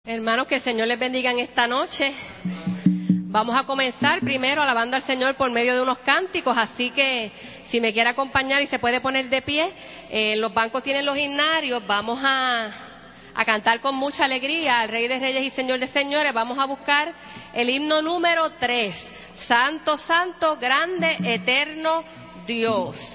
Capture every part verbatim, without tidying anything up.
Hermanos, que el Señor les bendiga en esta noche. Vamos a comenzar primero alabando al Señor por medio de unos cánticos, así que si me quiere acompañar y se puede poner de pie, eh, los bancos tienen los himnarios, vamos a, a cantar con mucha alegría al Rey de Reyes y Señor de Señores. Vamos a buscar el himno número tres, Santo, Santo, Grande, Eterno Dios.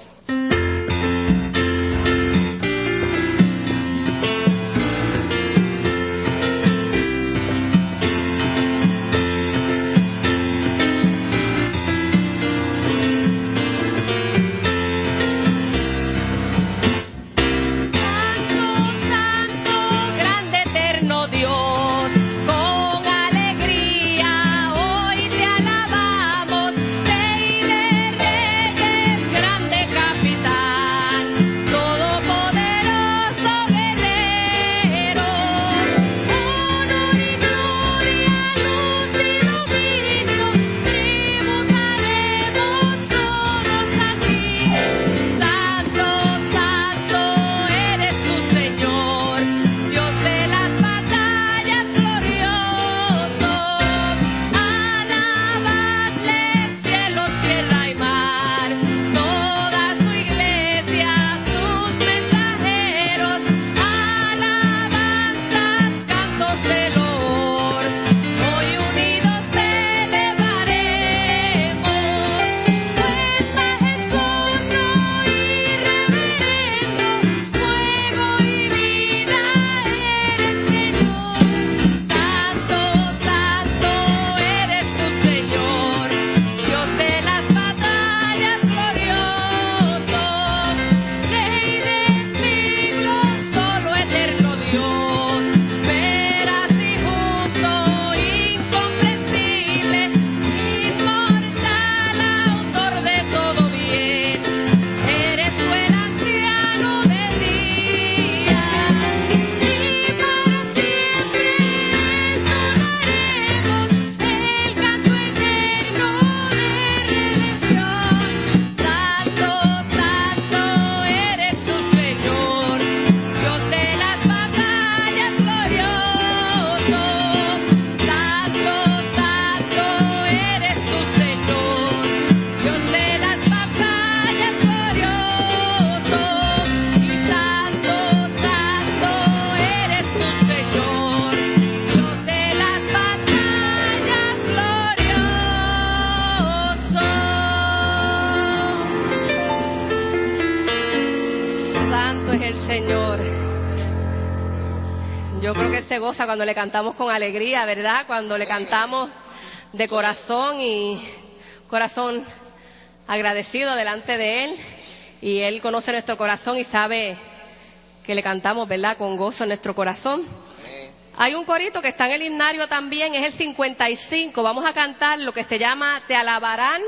Se goza cuando le cantamos con alegría, ¿verdad? Cuando le cantamos de corazón y corazón agradecido delante de Él, y Él conoce nuestro corazón y sabe que le cantamos, ¿verdad? Con gozo en nuestro corazón. Sí. Hay un corito que está en el himnario también, es el cincuenta y cinco. Vamos a cantar lo que se llama Te alabarán,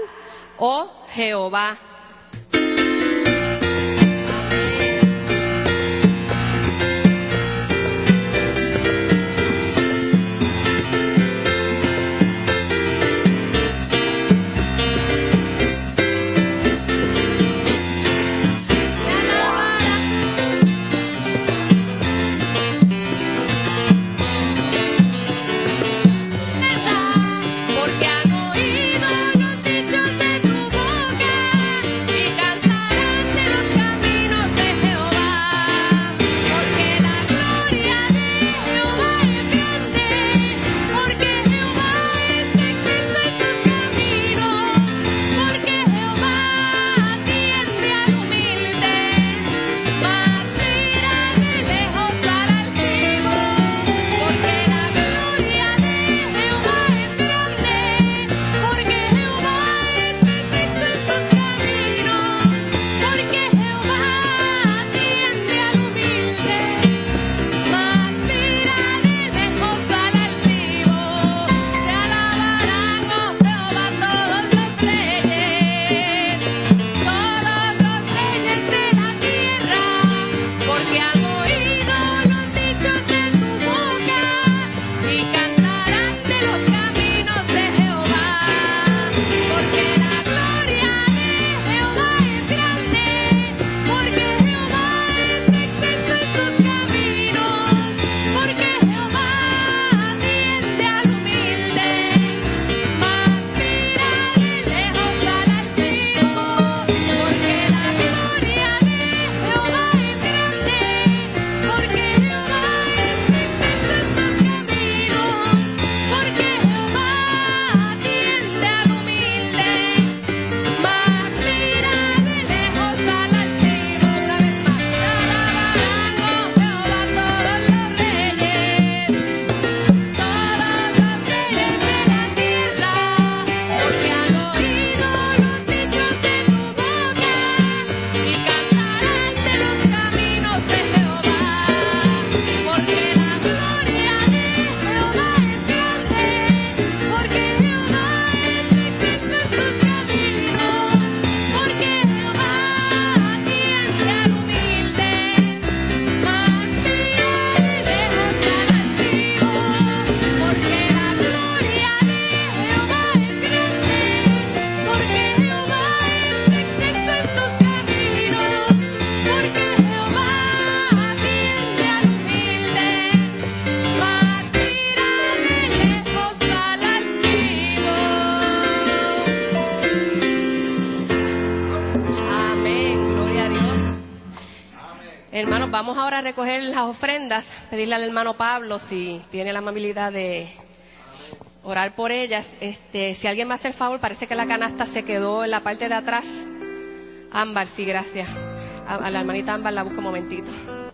oh Jehová. Porque han oído los dichos de tu boca y cantan vamos ahora a recoger las ofrendas, pedirle al hermano Pablo si tiene la amabilidad de orar por ellas. Este, si alguien me hace el favor, parece que la canasta se quedó en la parte de atrás. Ámbar, sí, gracias. A, a la hermanita Ámbar la busco un momentito.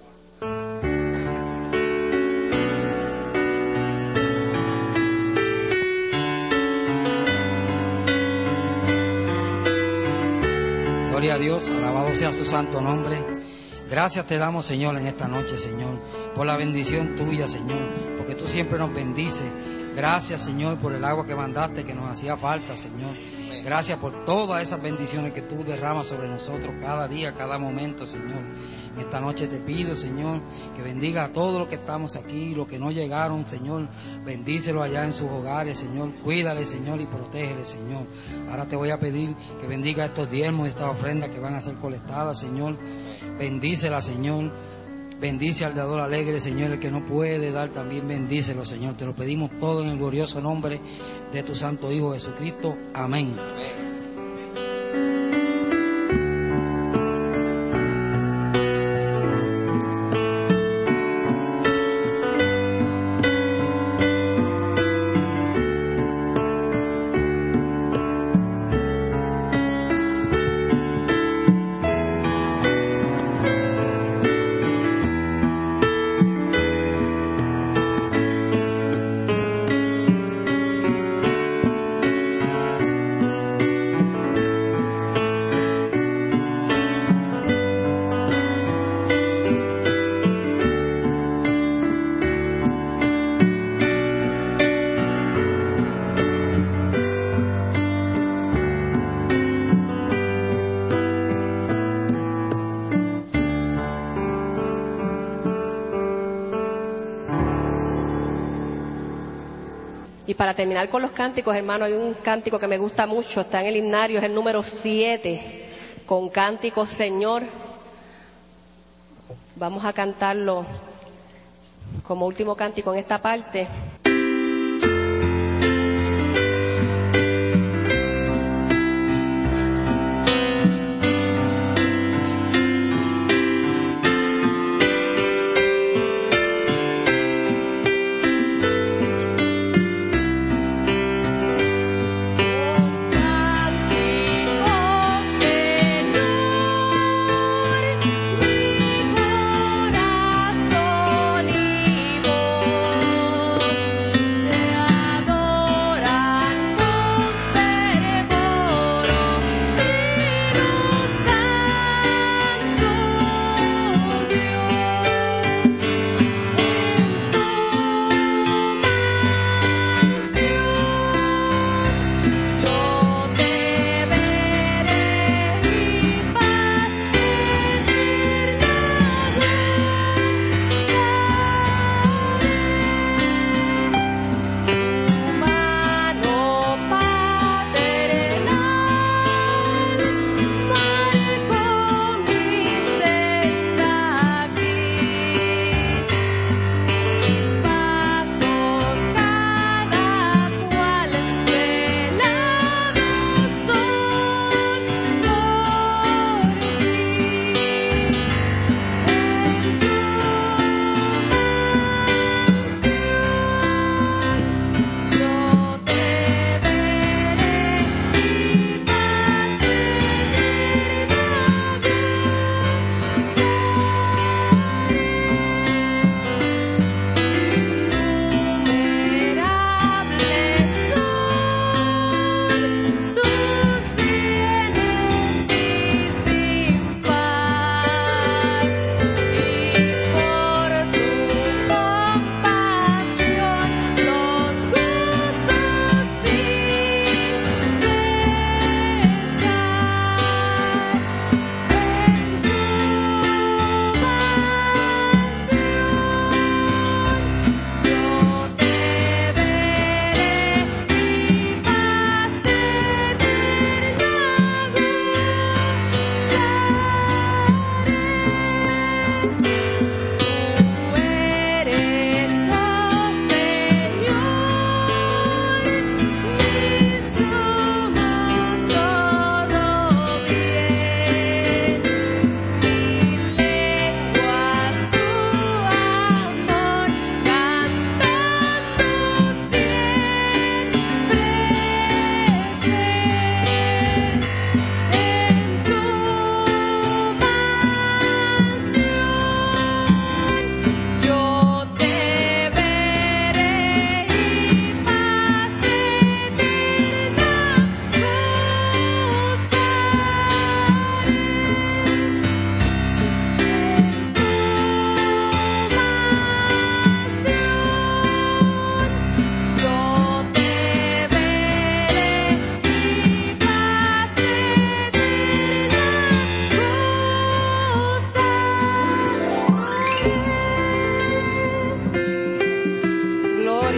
Gloria a Dios, alabado sea su santo nombre. Gracias te damos, Señor, en esta noche, Señor, por la bendición tuya, Señor, porque tú siempre nos bendices. Gracias, Señor, por el agua que mandaste, que nos hacía falta, Señor. Gracias por todas esas bendiciones que tú derramas sobre nosotros cada día, cada momento, Señor. En esta noche te pido, Señor, que bendiga a todos los que estamos aquí, los que no llegaron, Señor. Bendícelos allá en sus hogares, Señor. Cuídale, Señor, y protégele, Señor. Ahora te voy a pedir que bendiga estos diezmos, estas ofrendas que van a ser colectadas, Señor. Bendícela, Señor. Bendice al dador alegre, Señor, el que no puede dar también bendícelo, Señor. Te lo pedimos todo en el glorioso nombre de tu santo Hijo Jesucristo. Amén. Amén. Y para terminar con los cánticos, hermano, hay un cántico que me gusta mucho, está en el himnario, es el número siete, con cántico Señor. Vamos a cantarlo como último cántico en esta parte. Corazón y voz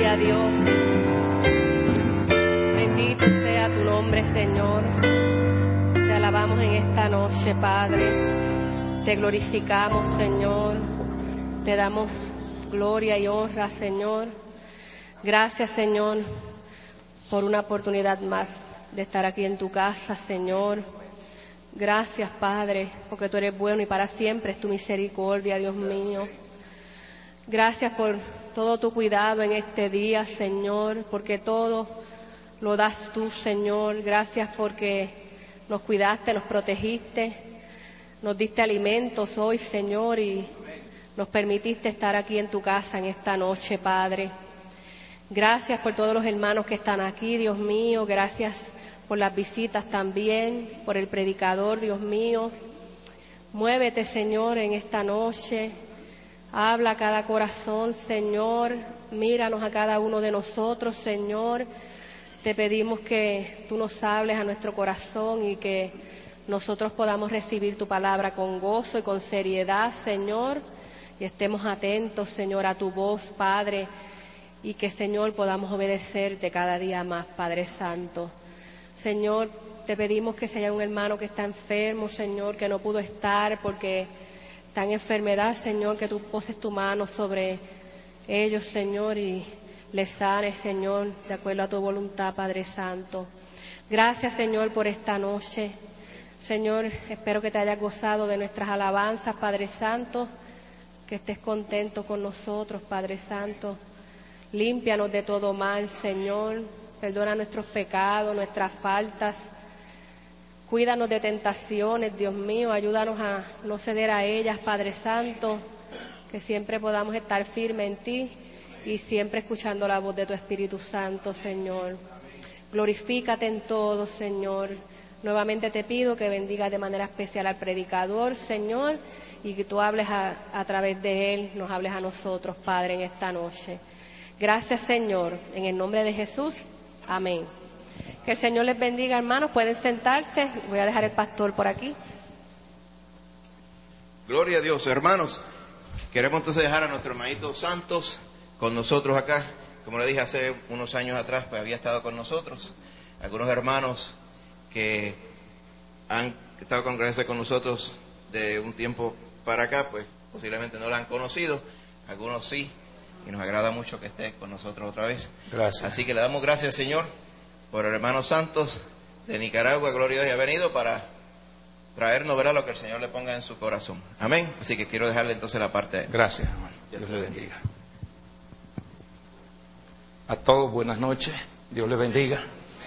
Gloria a Dios. Bendito sea tu nombre, Señor. Te alabamos en esta noche, Padre. Te glorificamos, Señor. Te damos gloria y honra, Señor. Gracias, Señor, por una oportunidad más de estar aquí en tu casa, Señor. Gracias, Padre, porque tú eres bueno y para siempre es tu misericordia, Dios mío. Gracias por todo tu cuidado en este día, Señor, porque todo lo das tú, Señor. Gracias porque nos cuidaste, nos protegiste, nos diste alimentos hoy, Señor, y nos permitiste estar aquí en tu casa en esta noche, Padre. Gracias por todos los hermanos que están aquí, Dios mío. Gracias por las visitas también, por el predicador, Dios mío. Muévete, Señor, en esta noche. Habla a cada corazón, Señor. Míranos a cada uno de nosotros, Señor. Te pedimos que tú nos hables a nuestro corazón y que nosotros podamos recibir tu palabra con gozo y con seriedad, Señor. Y estemos atentos, Señor, a tu voz, Padre. Y que, Señor, podamos obedecerte cada día más, Padre Santo. Señor, te pedimos que si hay un hermano que está enfermo, Señor, que no pudo estar porque está en enfermedad, Señor, que tú poses tu mano sobre ellos, Señor, y les sanes, Señor, de acuerdo a tu voluntad, Padre Santo. Gracias, Señor, por esta noche. Señor, espero que te hayas gozado de nuestras alabanzas, Padre Santo, que estés contento con nosotros, Padre Santo. Límpianos de todo mal, Señor. Perdona nuestros pecados, nuestras faltas. Cuídanos de tentaciones, Dios mío. Ayúdanos a no ceder a ellas, Padre Santo. Que siempre podamos estar firmes en ti y siempre escuchando la voz de tu Espíritu Santo, Señor. Glorifícate en todo, Señor. Nuevamente te pido que bendiga de manera especial al predicador, Señor, y que tú hables a, a través de él, nos hables a nosotros, Padre, en esta noche. Gracias, Señor. En el nombre de Jesús. Amén. Que el Señor les bendiga, hermanos. Pueden sentarse. Voy a dejar el pastor por aquí. Gloria a Dios, hermanos. Queremos entonces dejar a nuestro hermanito Santos con nosotros acá. Como le dije hace unos años atrás, pues había estado con nosotros. Algunos hermanos que han estado congregándose con nosotros de un tiempo para acá, pues posiblemente no la han conocido. Algunos sí. Y nos agrada mucho que esté con nosotros otra vez. Gracias. Así que le damos gracias, Señor, por el hermano Santos de Nicaragua. Gloria a Dios, y ha venido para traernos, ¿verdad?, lo que el Señor le ponga en su corazón. Amén. Así que quiero dejarle entonces la parte de él. Gracias, hermano. Dios le bendiga. A todos buenas noches. Dios le bendiga.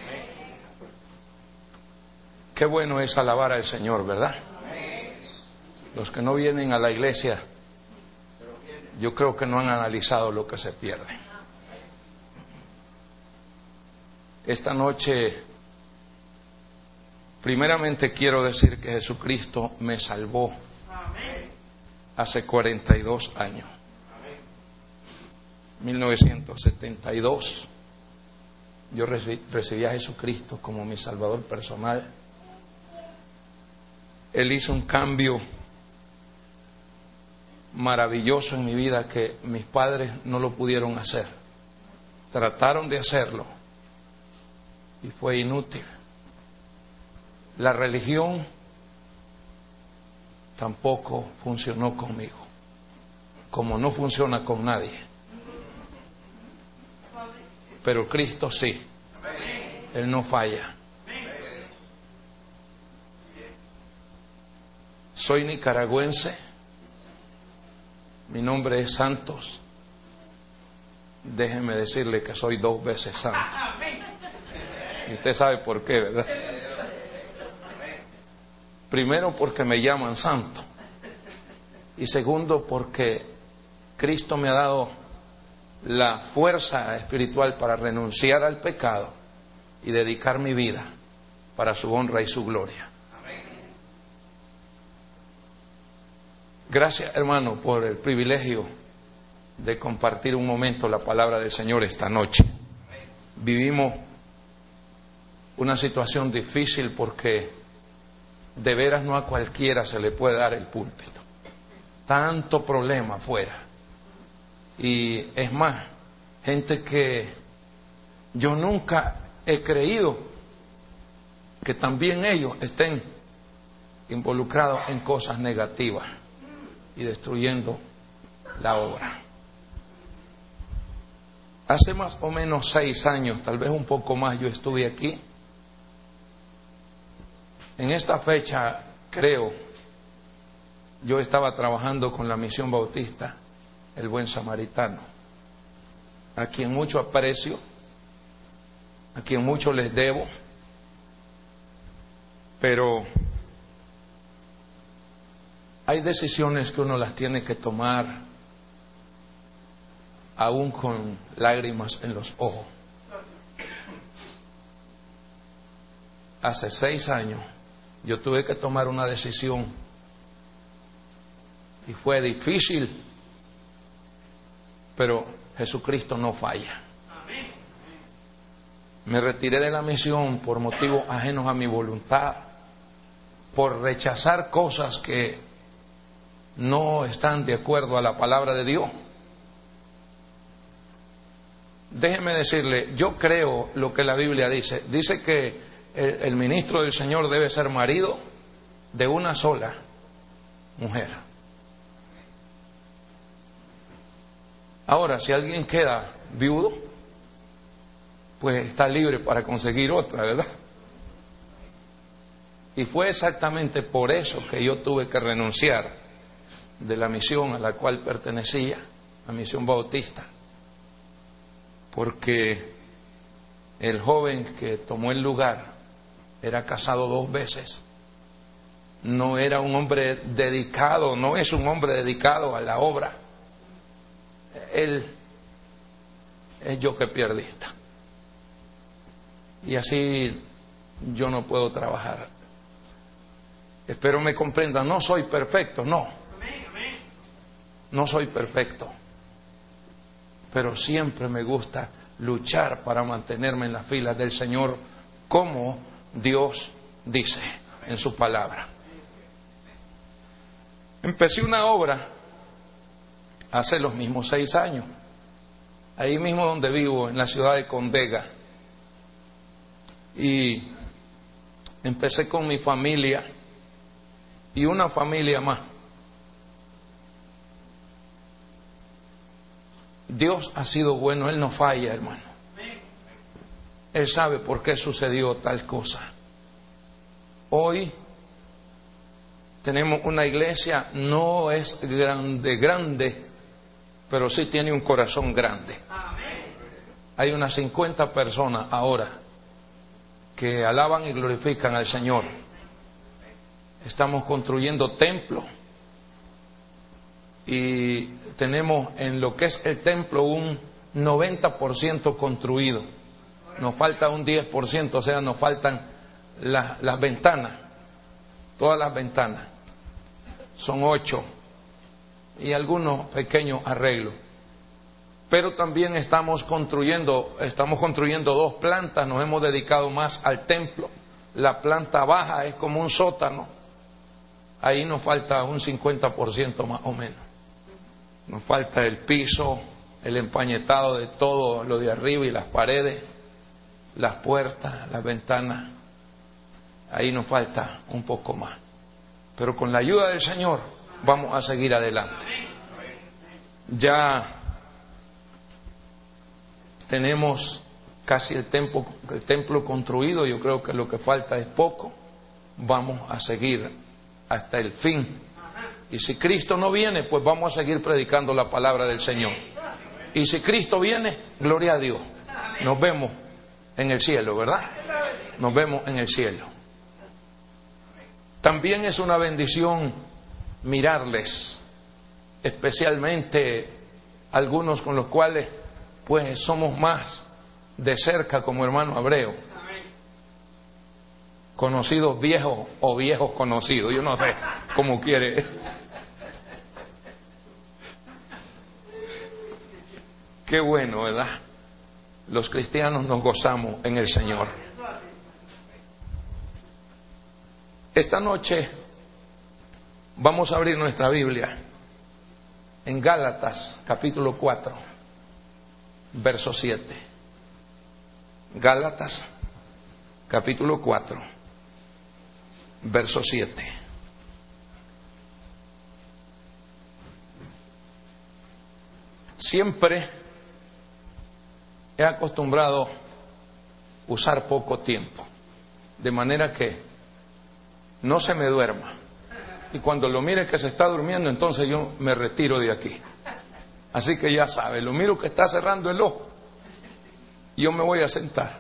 Qué bueno es alabar al Señor, ¿verdad? Los que no vienen a la iglesia, yo creo que no han analizado lo que se pierde. Esta noche, primeramente quiero decir que Jesucristo me salvó hace cuarenta y dos años. mil novecientos setenta y dos, yo recibí a Jesucristo como mi Salvador personal. Él hizo un cambio maravilloso en mi vida que mis padres no lo pudieron hacer. Trataron de hacerlo y fue inútil. La religión tampoco funcionó conmigo, como no funciona con nadie. Pero Cristo sí. Él no falla. Soy nicaragüense. Mi nombre es Santos. Déjeme decirle que soy dos veces santo. Y usted sabe por qué, ¿verdad? Primero, porque me llaman santo. Y segundo, porque Cristo me ha dado la fuerza espiritual para renunciar al pecado y dedicar mi vida para su honra y su gloria. Gracias, hermano, por el privilegio de compartir un momento la palabra del Señor esta noche. Vivimos una situación difícil porque de veras no a cualquiera se le puede dar el púlpito. Tanto problema afuera. Y es más, gente que yo nunca he creído que también ellos estén involucrados en cosas negativas y destruyendo la obra. Hace más o menos seis años, tal vez un poco más, yo estuve aquí. En esta fecha, creo, yo estaba trabajando con la Misión Bautista, el Buen Samaritano, a quien mucho aprecio, a quien mucho les debo, pero hay decisiones que uno las tiene que tomar aún con lágrimas en los ojos. Hace seis años yo tuve que tomar una decisión y fue difícil, pero Jesucristo no falla. Me retiré de la misión por motivos ajenos a mi voluntad, por rechazar cosas que no están de acuerdo a la palabra de Dios. Déjeme decirle, yo creo lo que la Biblia dice. Dice que el, el ministro del Señor debe ser marido de una sola mujer. Ahora, si alguien queda viudo, pues está libre para conseguir otra, ¿verdad? Y fue exactamente por eso que yo tuve que renunciar de la misión a la cual pertenecía, la Misión Bautista. Porque el joven que tomó el lugar era casado dos veces. No era un hombre dedicado, no es un hombre dedicado a la obra. Él es yo que pierdista. Y así yo no puedo trabajar. Espero me comprendan, no soy perfecto, no. No soy perfecto. Pero siempre me gusta luchar para mantenerme en las filas del Señor, como Dios dice en su palabra. Empecé una obra hace los mismos seis años, ahí mismo donde vivo, en la ciudad de Condega. Y empecé con mi familia y una familia más. Dios ha sido bueno, Él no falla, hermano. Él sabe por qué sucedió tal cosa. Hoy tenemos una iglesia, no es grande, grande, pero sí tiene un corazón grande. Hay unas cincuenta personas ahora que alaban y glorifican al Señor. Estamos construyendo templos. Y tenemos en lo que es el templo un noventa por ciento construido. Nos falta un diez por ciento, o sea, nos faltan las, las ventanas. Todas las ventanas. Son ocho. Y algunos pequeños arreglos. Pero también estamos construyendo, estamos construyendo dos plantas. Nos hemos dedicado más al templo. La planta baja es como un sótano. Ahí nos falta un cincuenta por ciento más o menos. Nos falta el piso, el empañetado de todo lo de arriba y las paredes, las puertas, las ventanas. Ahí nos falta un poco más. Pero con la ayuda del Señor vamos a seguir adelante. Ya tenemos casi el templo, el templo construido. Yo creo que lo que falta es poco. Vamos a seguir hasta el fin. Y si Cristo no viene, pues vamos a seguir predicando la palabra del Señor. Y si Cristo viene, gloria a Dios. Nos vemos en el cielo, ¿verdad? Nos vemos en el cielo. También es una bendición mirarles, especialmente algunos con los cuales pues somos más de cerca, como hermano Abreu. Conocidos viejos o viejos conocidos, yo no sé cómo quiere. Qué bueno, ¿verdad? Los cristianos nos gozamos en el Señor. Esta noche vamos a abrir nuestra Biblia en Gálatas capítulo cuatro. verso siete. Gálatas, capítulo cuatro, verso siete. Siempre he acostumbrado usar poco tiempo, de manera que no se me duerma. Y cuando lo mire que se está durmiendo, entonces yo me retiro de aquí. Así que ya sabe, lo miro que está cerrando el ojo, y yo me voy a sentar.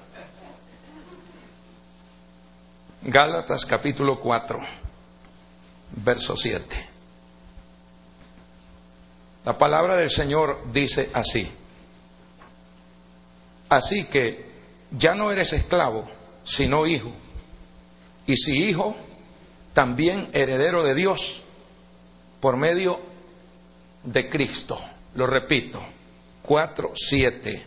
Gálatas capítulo cuatro, verso siete. La palabra del Señor dice así: así que ya no eres esclavo, sino hijo. Y si hijo, también heredero de Dios por medio de Cristo. Lo repito, cuatro, siete.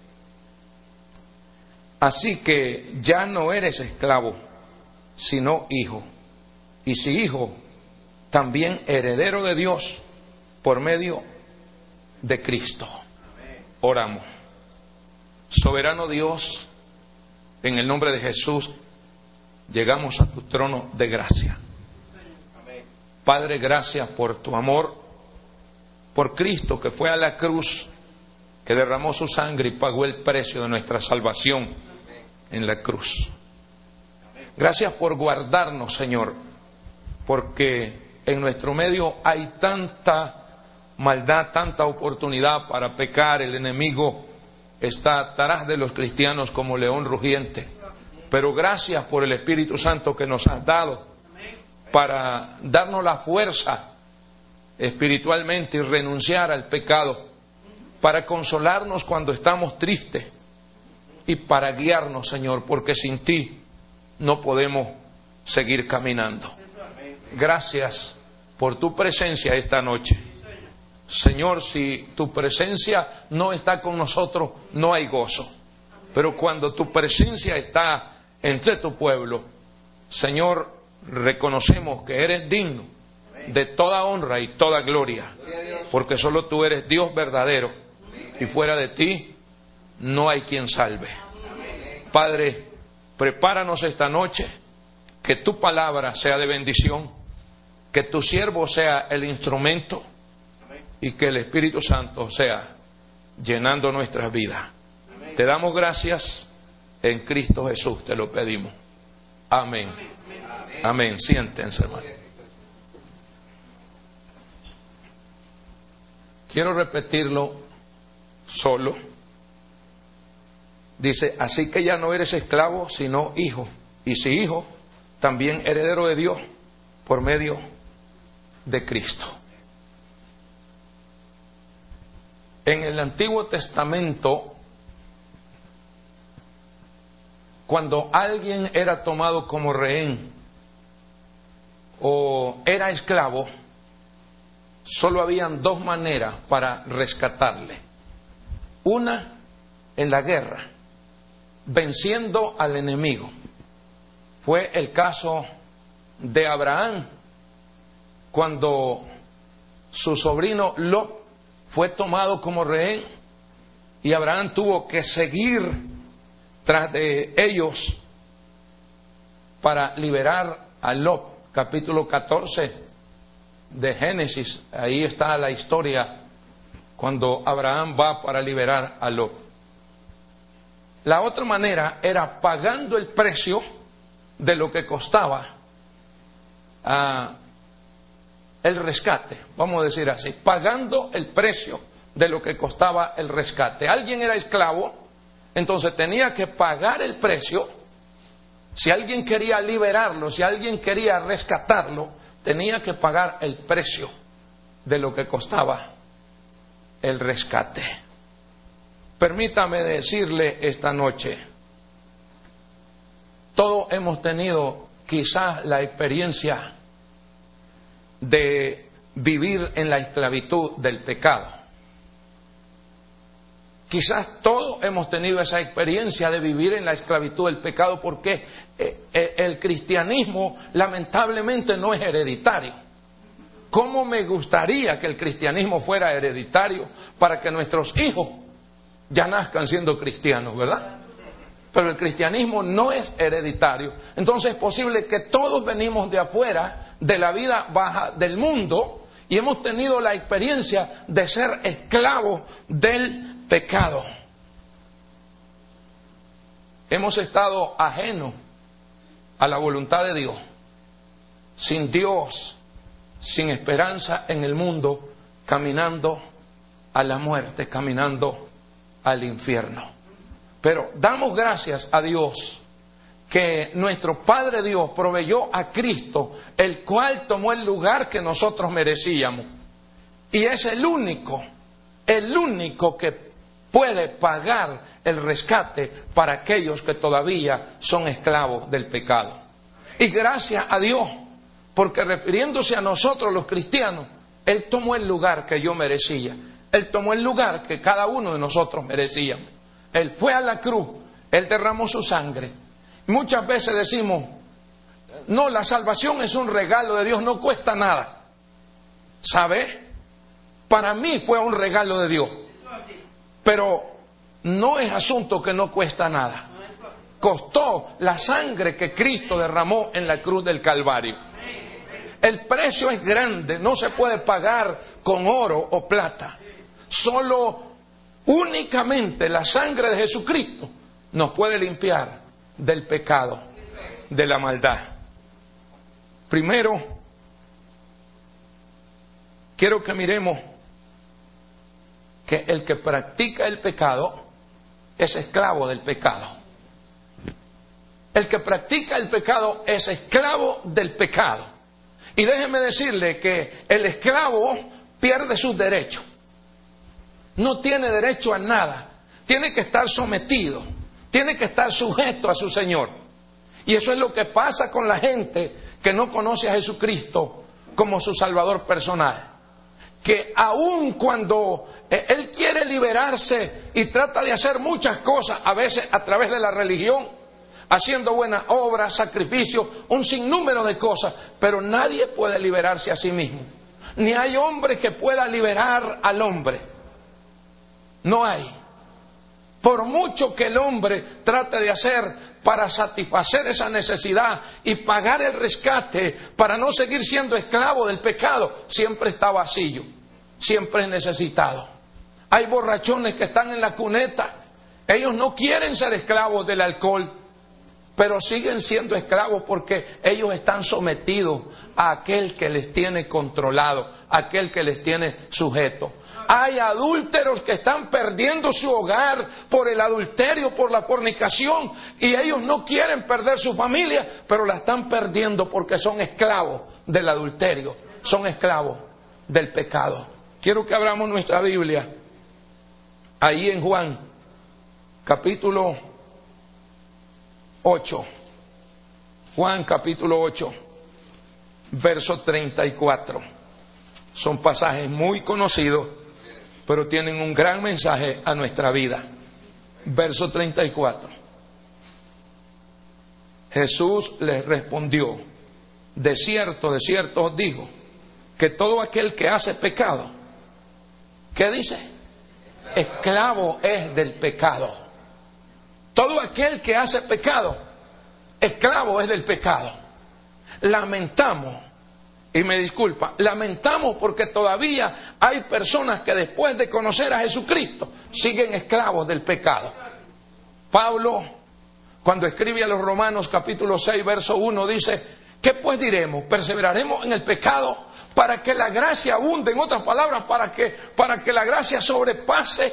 Así que ya no eres esclavo, sino hijo. Y si hijo, también heredero de Dios por medio de Cristo. Oramos. Soberano Dios, en el nombre de Jesús, llegamos a tu trono de gracia. Padre, gracias por tu amor, por Cristo que fue a la cruz, que derramó su sangre y pagó el precio de nuestra salvación en la cruz. Gracias por guardarnos, Señor, porque en nuestro medio hay tanta maldad, tanta oportunidad para pecar. El enemigo está atrás de los cristianos como león rugiente. Pero gracias por el Espíritu Santo que nos has dado para darnos la fuerza espiritualmente y renunciar al pecado, para consolarnos cuando estamos tristes y para guiarnos, Señor, porque sin ti no podemos seguir caminando. Gracias por tu presencia esta noche. Señor, si tu presencia no está con nosotros, no hay gozo. Pero cuando tu presencia está entre tu pueblo, Señor, reconocemos que eres digno de toda honra y toda gloria, porque solo tú eres Dios verdadero y fuera de ti no hay quien salve. Padre, prepáranos esta noche, que tu palabra sea de bendición, que tu siervo sea el instrumento y que el Espíritu Santo sea llenando nuestras vidas. Te damos gracias en Cristo Jesús, te lo pedimos. Amén. Amén. Siéntense, hermano. Quiero repetirlo solo. Dice, así que ya no eres esclavo, sino hijo. Y si hijo, también heredero de Dios por medio de Cristo. En el Antiguo Testamento, cuando alguien era tomado como rehén o era esclavo, solo habían dos maneras para rescatarle. Una, en la guerra, venciendo al enemigo. Fue el caso de Abraham, cuando su sobrino Lot fue tomado como rehén y Abraham tuvo que seguir tras de ellos para liberar a Lot. Capítulo catorce de Génesis, ahí está la historia cuando Abraham va para liberar a Lot. La otra manera era pagando el precio de lo que costaba uh, el rescate, vamos a decir así, pagando el precio de lo que costaba el rescate. Alguien era esclavo, entonces tenía que pagar el precio. Si alguien quería liberarlo, si alguien quería rescatarlo, tenía que pagar el precio de lo que costaba el rescate. Permítame decirle esta noche, todos hemos tenido quizás la experiencia de vivir en la esclavitud del pecado. Quizás todos hemos tenido esa experiencia de vivir en la esclavitud del pecado, porque el cristianismo lamentablemente no es hereditario. ¿Cómo me gustaría que el cristianismo fuera hereditario para que nuestros hijos ya nazcan siendo cristianos, ¿verdad? Pero el cristianismo no es hereditario. Entonces es posible que todos venimos de afuera, de la vida baja del mundo, y hemos tenido la experiencia de ser esclavos del pecado. Hemos estado ajenos a la voluntad de Dios, sin Dios, sin esperanza en el mundo, caminando a la muerte, caminando al infierno. Pero damos gracias a Dios que nuestro Padre Dios proveyó a Cristo, el cual tomó el lugar que nosotros merecíamos. Y es el único, el único que puede pagar el rescate para aquellos que todavía son esclavos del pecado. Y gracias a Dios, porque refiriéndose a nosotros los cristianos, Él tomó el lugar que yo merecía. Él tomó el lugar que cada uno de nosotros merecíamos. Él fue a la cruz, Él derramó su sangre. Muchas veces decimos, no, la salvación es un regalo de Dios, no cuesta nada. ¿Sabe? Para mí fue un regalo de Dios. Pero no es asunto que no cuesta nada. Costó la sangre que Cristo derramó en la cruz del Calvario. El precio es grande, no se puede pagar con oro o plata. Solo únicamente la sangre de Jesucristo nos puede limpiar del pecado, de la maldad. Primero, quiero que miremos que el que practica el pecado es esclavo del pecado. El que practica el pecado es esclavo del pecado. Y déjeme decirle que el esclavo pierde sus derechos. No tiene derecho a nada. Tiene que estar sometido. Tiene que estar sujeto a su Señor. Y eso es lo que pasa con la gente que no conoce a Jesucristo como su Salvador personal. Que aun cuando Él quiere liberarse y trata de hacer muchas cosas, a veces a través de la religión, haciendo buenas obras, sacrificios, un sinnúmero de cosas, pero nadie puede liberarse a sí mismo. Ni hay hombre que pueda liberar al hombre. No hay. Por mucho que el hombre trate de hacer para satisfacer esa necesidad y pagar el rescate para no seguir siendo esclavo del pecado, siempre está vacío, siempre es necesitado. Hay borrachones que están en la cuneta, ellos no quieren ser esclavos del alcohol, pero siguen siendo esclavos porque ellos están sometidos a aquel que les tiene controlado, a aquel que les tiene sujeto. Hay adúlteros que están perdiendo su hogar por el adulterio, por la fornicación, y ellos no quieren perder su familia, pero la están perdiendo porque son esclavos del adulterio, son esclavos del pecado. Quiero que abramos nuestra Biblia ahí en Juan, capítulo ocho. Juan capítulo ocho, verso treinta y cuatro. Son pasajes muy conocidos, pero tienen un gran mensaje a nuestra vida. Verso treinta y cuatro. Jesús les respondió: de cierto, de cierto os digo, que todo aquel que hace pecado, ¿qué dice? Esclavo es del pecado. Todo aquel que hace pecado, esclavo es del pecado. Lamentamos, y me disculpa, lamentamos porque todavía hay personas que después de conocer a Jesucristo siguen esclavos del pecado. Pablo, cuando escribe a los Romanos capítulo seis, verso uno, dice: ¿qué pues diremos? ¿Perseveraremos en el pecado para que la gracia abunde? En otras palabras, para que, para que la gracia sobrepase.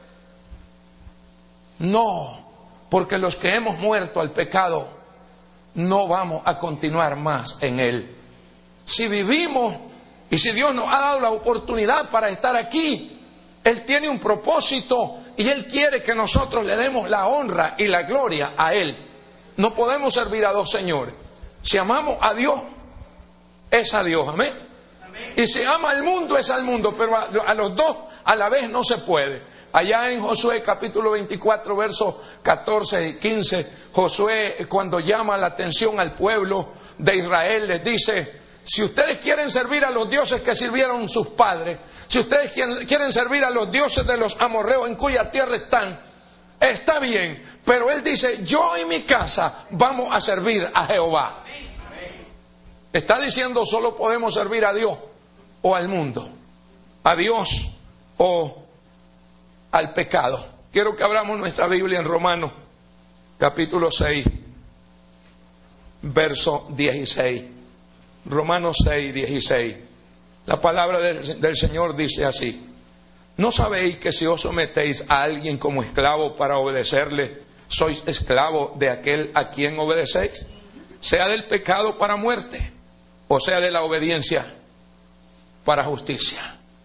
No, porque los que hemos muerto al pecado no vamos a continuar más en él. Si vivimos y si Dios nos ha dado la oportunidad para estar aquí, Él tiene un propósito y Él quiere que nosotros le demos la honra y la gloria a Él. No podemos servir a dos señores. Si amamos a Dios, es a Dios, amén. Amén. Y si ama al mundo, es al mundo, pero a, a los dos a la vez no se puede. Allá en Josué capítulo veinticuatro, versos catorce y quince, Josué, cuando llama la atención al pueblo de Israel, les dice: si ustedes quieren servir a los dioses que sirvieron sus padres, si ustedes quieren servir a los dioses de los amorreos en cuya tierra están, está bien, pero él dice, yo y mi casa vamos a servir a Jehová. Está diciendo, solo podemos servir a Dios o al mundo, a Dios o al pecado. Quiero que abramos nuestra Biblia en Romanos capítulo seis, verso dieciséis. Romanos seis, dieciséis. La palabra del, del Señor dice así: ¿no sabéis que si os sometéis a alguien como esclavo para obedecerle, sois esclavo de aquel a quien obedecéis? Sea del pecado para muerte, o sea de la obediencia para justicia.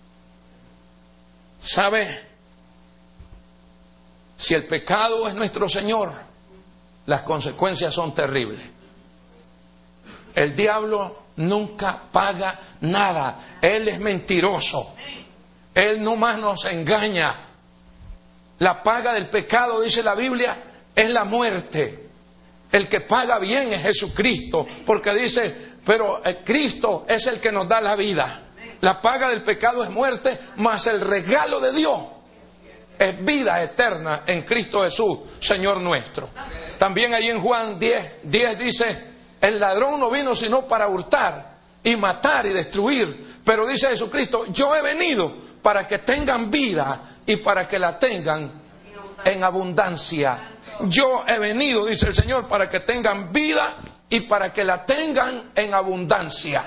¿Sabe? Si el pecado es nuestro Señor, las consecuencias son terribles. El diablo nunca paga nada. Él es mentiroso. Él nomás nos engaña. La paga del pecado, dice la Biblia, es la muerte. El que paga bien es Jesucristo, porque dice, pero Cristo es el que nos da la vida. La paga del pecado es muerte, mas el regalo de Dios es vida eterna en Cristo Jesús, Señor nuestro. También ahí en Juan diez, diez dice, el ladrón no vino sino para hurtar y matar y destruir. Pero dice Jesucristo, yo he venido para que tengan vida y para que la tengan en abundancia. Yo he venido, dice el Señor, para que tengan vida y para que la tengan en abundancia.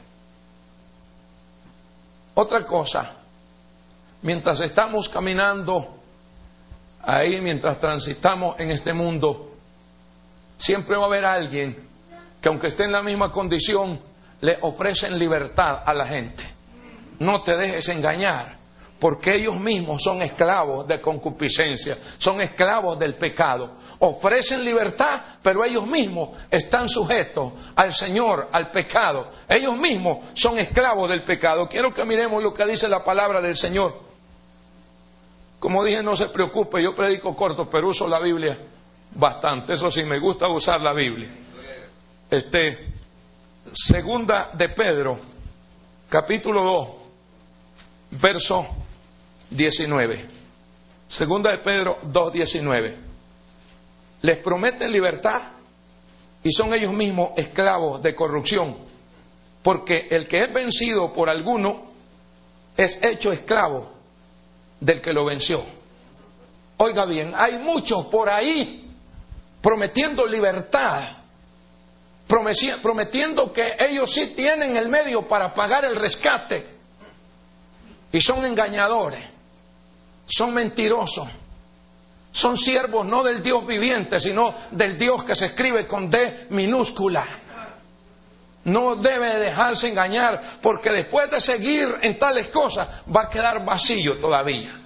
Otra cosa, mientras estamos caminando ahí, mientras transitamos en este mundo, siempre va a haber alguien que, aunque esté en la misma condición, le ofrecen libertad a la gente. No te dejes engañar, porque ellos mismos son esclavos de concupiscencia, son esclavos del pecado. Ofrecen libertad, pero ellos mismos están sujetos al Señor, al pecado. Ellos mismos son esclavos del pecado. Quiero que miremos lo que dice la palabra del Señor. Como dije, no se preocupe, yo predico corto, pero uso la Biblia bastante. Eso sí, me gusta usar la Biblia. Este, segunda de Pedro, capítulo dos, verso diecinueve. Segunda de Pedro dos, diecinueve. Les prometen libertad y son ellos mismos esclavos de corrupción, porque el que es vencido por alguno es hecho esclavo del que lo venció. Oiga bien, hay muchos por ahí prometiendo libertad, prometiendo que ellos sí tienen el medio para pagar el rescate, y son engañadores, son mentirosos, son siervos no del Dios viviente, sino del Dios que se escribe con D minúscula. No debe dejarse engañar, porque después de seguir en tales cosas va a quedar vacío todavía.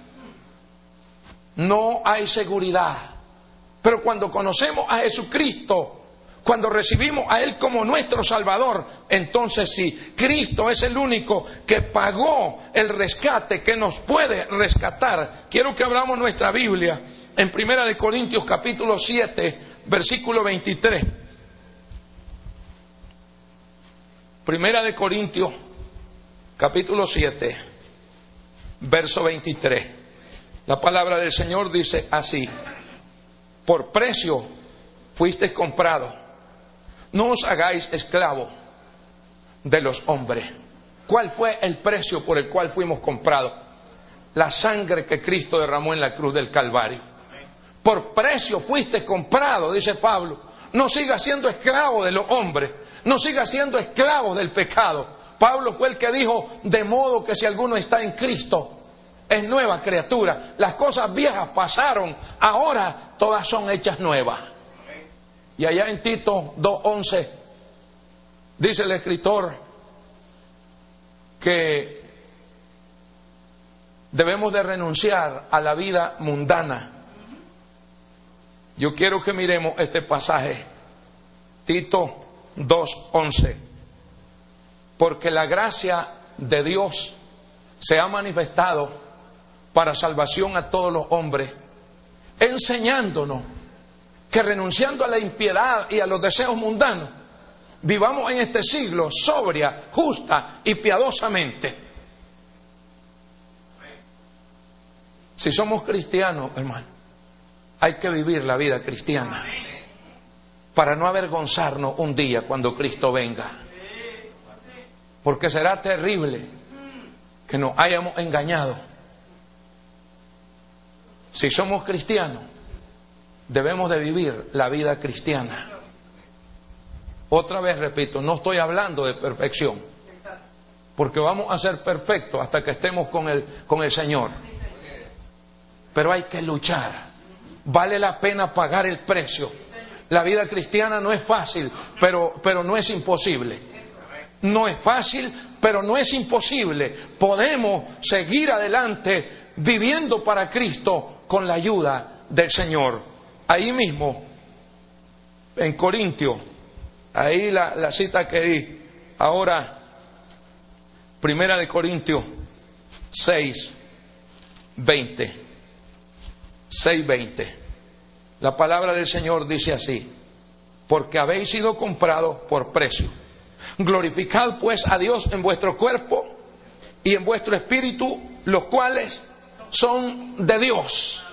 No hay seguridad. Pero cuando conocemos a Jesucristo, cuando recibimos a Él como nuestro Salvador, entonces sí, Cristo es el único que pagó el rescate, que nos puede rescatar. Quiero que abramos nuestra Biblia en Primera de Corintios capítulo siete, versículo veintitrés. Primera de Corintios capítulo siete, verso veintitrés. La palabra del Señor dice así: por precio fuisteis comprados, no os hagáis esclavos de los hombres. ¿Cuál fue el precio por el cual fuimos comprados? La sangre que Cristo derramó en la cruz del Calvario. Por precio fuiste comprado, dice Pablo. No siga siendo esclavo de los hombres, no siga siendo esclavo del pecado. Pablo fue el que dijo, de modo que si alguno está en Cristo, es nueva criatura. Las cosas viejas pasaron, ahora todas son hechas nuevas. Y allá en Tito dos once dice el escritor que debemos de renunciar a la vida mundana. Yo quiero que miremos este pasaje, Tito dos once. Porque la gracia de Dios se ha manifestado para salvación a todos los hombres, enseñándonos que renunciando a la impiedad y a los deseos mundanos, vivamos en este siglo sobria, justa y piadosamente. Si somos cristianos, hermano, hay que vivir la vida cristiana para no avergonzarnos un día cuando Cristo venga. Porque será terrible que nos hayamos engañado. Si somos cristianos, debemos de vivir la vida cristiana. Otra vez repito, no estoy hablando de perfección, porque vamos a ser perfectos hasta que estemos con el, con el Señor. Pero hay que luchar. Vale la pena pagar el precio. La vida cristiana no es fácil, pero, pero no es imposible. No es fácil, pero no es imposible. Podemos seguir adelante viviendo para Cristo con la ayuda del Señor. Ahí mismo, en Corintios, ahí la, la cita que di. Ahora, Primera de Corintios seis, veinte. seis, veinte. La palabra del Señor dice así: porque habéis sido comprados por precio. Glorificad pues a Dios en vuestro cuerpo y en vuestro espíritu, los cuales son de Dios.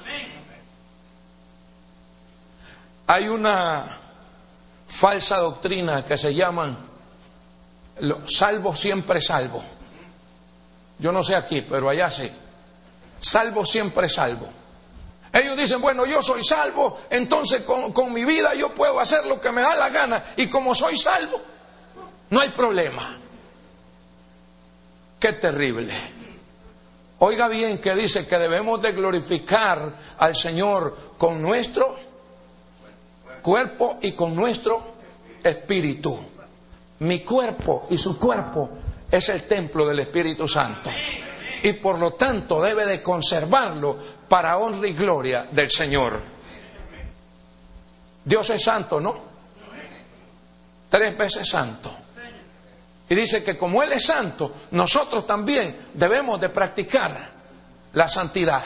Hay una falsa doctrina que se llaman los salvos siempre salvos. Yo no sé aquí, pero allá sí. Salvo siempre salvo. Ellos dicen, bueno, yo soy salvo, entonces con, con mi vida yo puedo hacer lo que me da la gana, y como soy salvo, no hay problema. Qué terrible. Oiga bien que dice que debemos de glorificar al Señor con nuestro cuerpo y con nuestro espíritu. Mi cuerpo y su cuerpo es el templo del Espíritu Santo, y por lo tanto debe de conservarlo para honra y gloria del Señor. Dios es santo, ¿no? Tres veces santo. Y dice que como Él es santo, nosotros también debemos de practicar la santidad.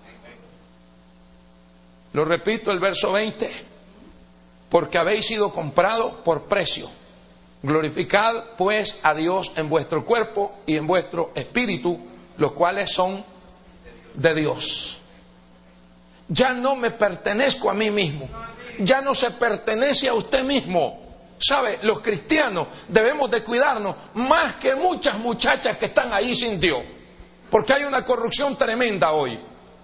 Lo repito, el verso veinte: porque habéis sido comprados por precio. Glorificad pues a Dios en vuestro cuerpo y en vuestro espíritu, los cuales son de Dios. Ya no me pertenezco a mí mismo. Ya no se pertenece a usted mismo. ¿Sabe? Los cristianos debemos de cuidarnos más que muchas muchachas que están ahí sin Dios. Porque hay una corrupción tremenda hoy.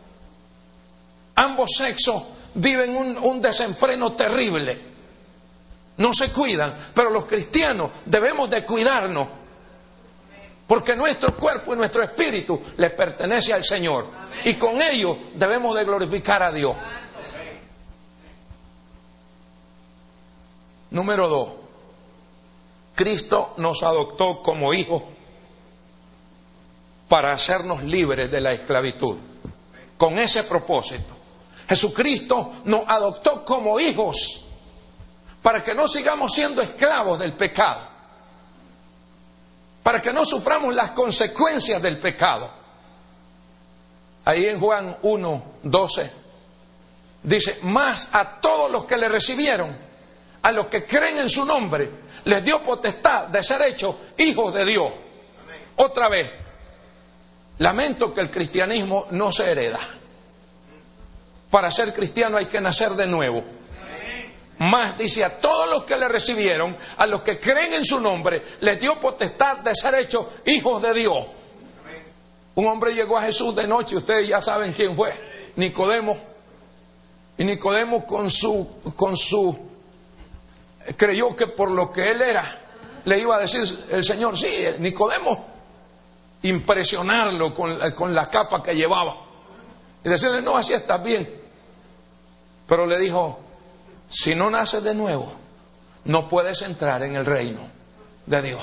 Ambos sexos viven un, un desenfreno terrible. No se cuidan, pero los cristianos debemos de cuidarnos. Porque nuestro cuerpo y nuestro espíritu les pertenece al Señor. Y con ello debemos de glorificar a Dios. Número dos. Cristo nos adoptó como hijos para hacernos libres de la esclavitud. Con ese propósito. Jesucristo nos adoptó como hijos para que no sigamos siendo esclavos del pecado. Para que no suframos las consecuencias del pecado. Ahí en Juan uno, doce dice: mas a todos los que le recibieron, a los que creen en su nombre, les dio potestad de ser hechos hijos de Dios. Amén. Otra vez, lamento que el cristianismo no se hereda. Para ser cristiano hay que nacer de nuevo. Más dice: a todos los que le recibieron, a los que creen en su nombre, les dio potestad de ser hechos hijos de Dios. Un hombre llegó a Jesús de noche, ustedes ya saben quién fue, Nicodemo. Y Nicodemo con su, con su, creyó que por lo que él era, le iba a decir el Señor, sí, Nicodemo, impresionarlo con, con la capa que llevaba. Y decirle, no, así estás bien. Pero le dijo, si no naces de nuevo, no puedes entrar en el reino de Dios.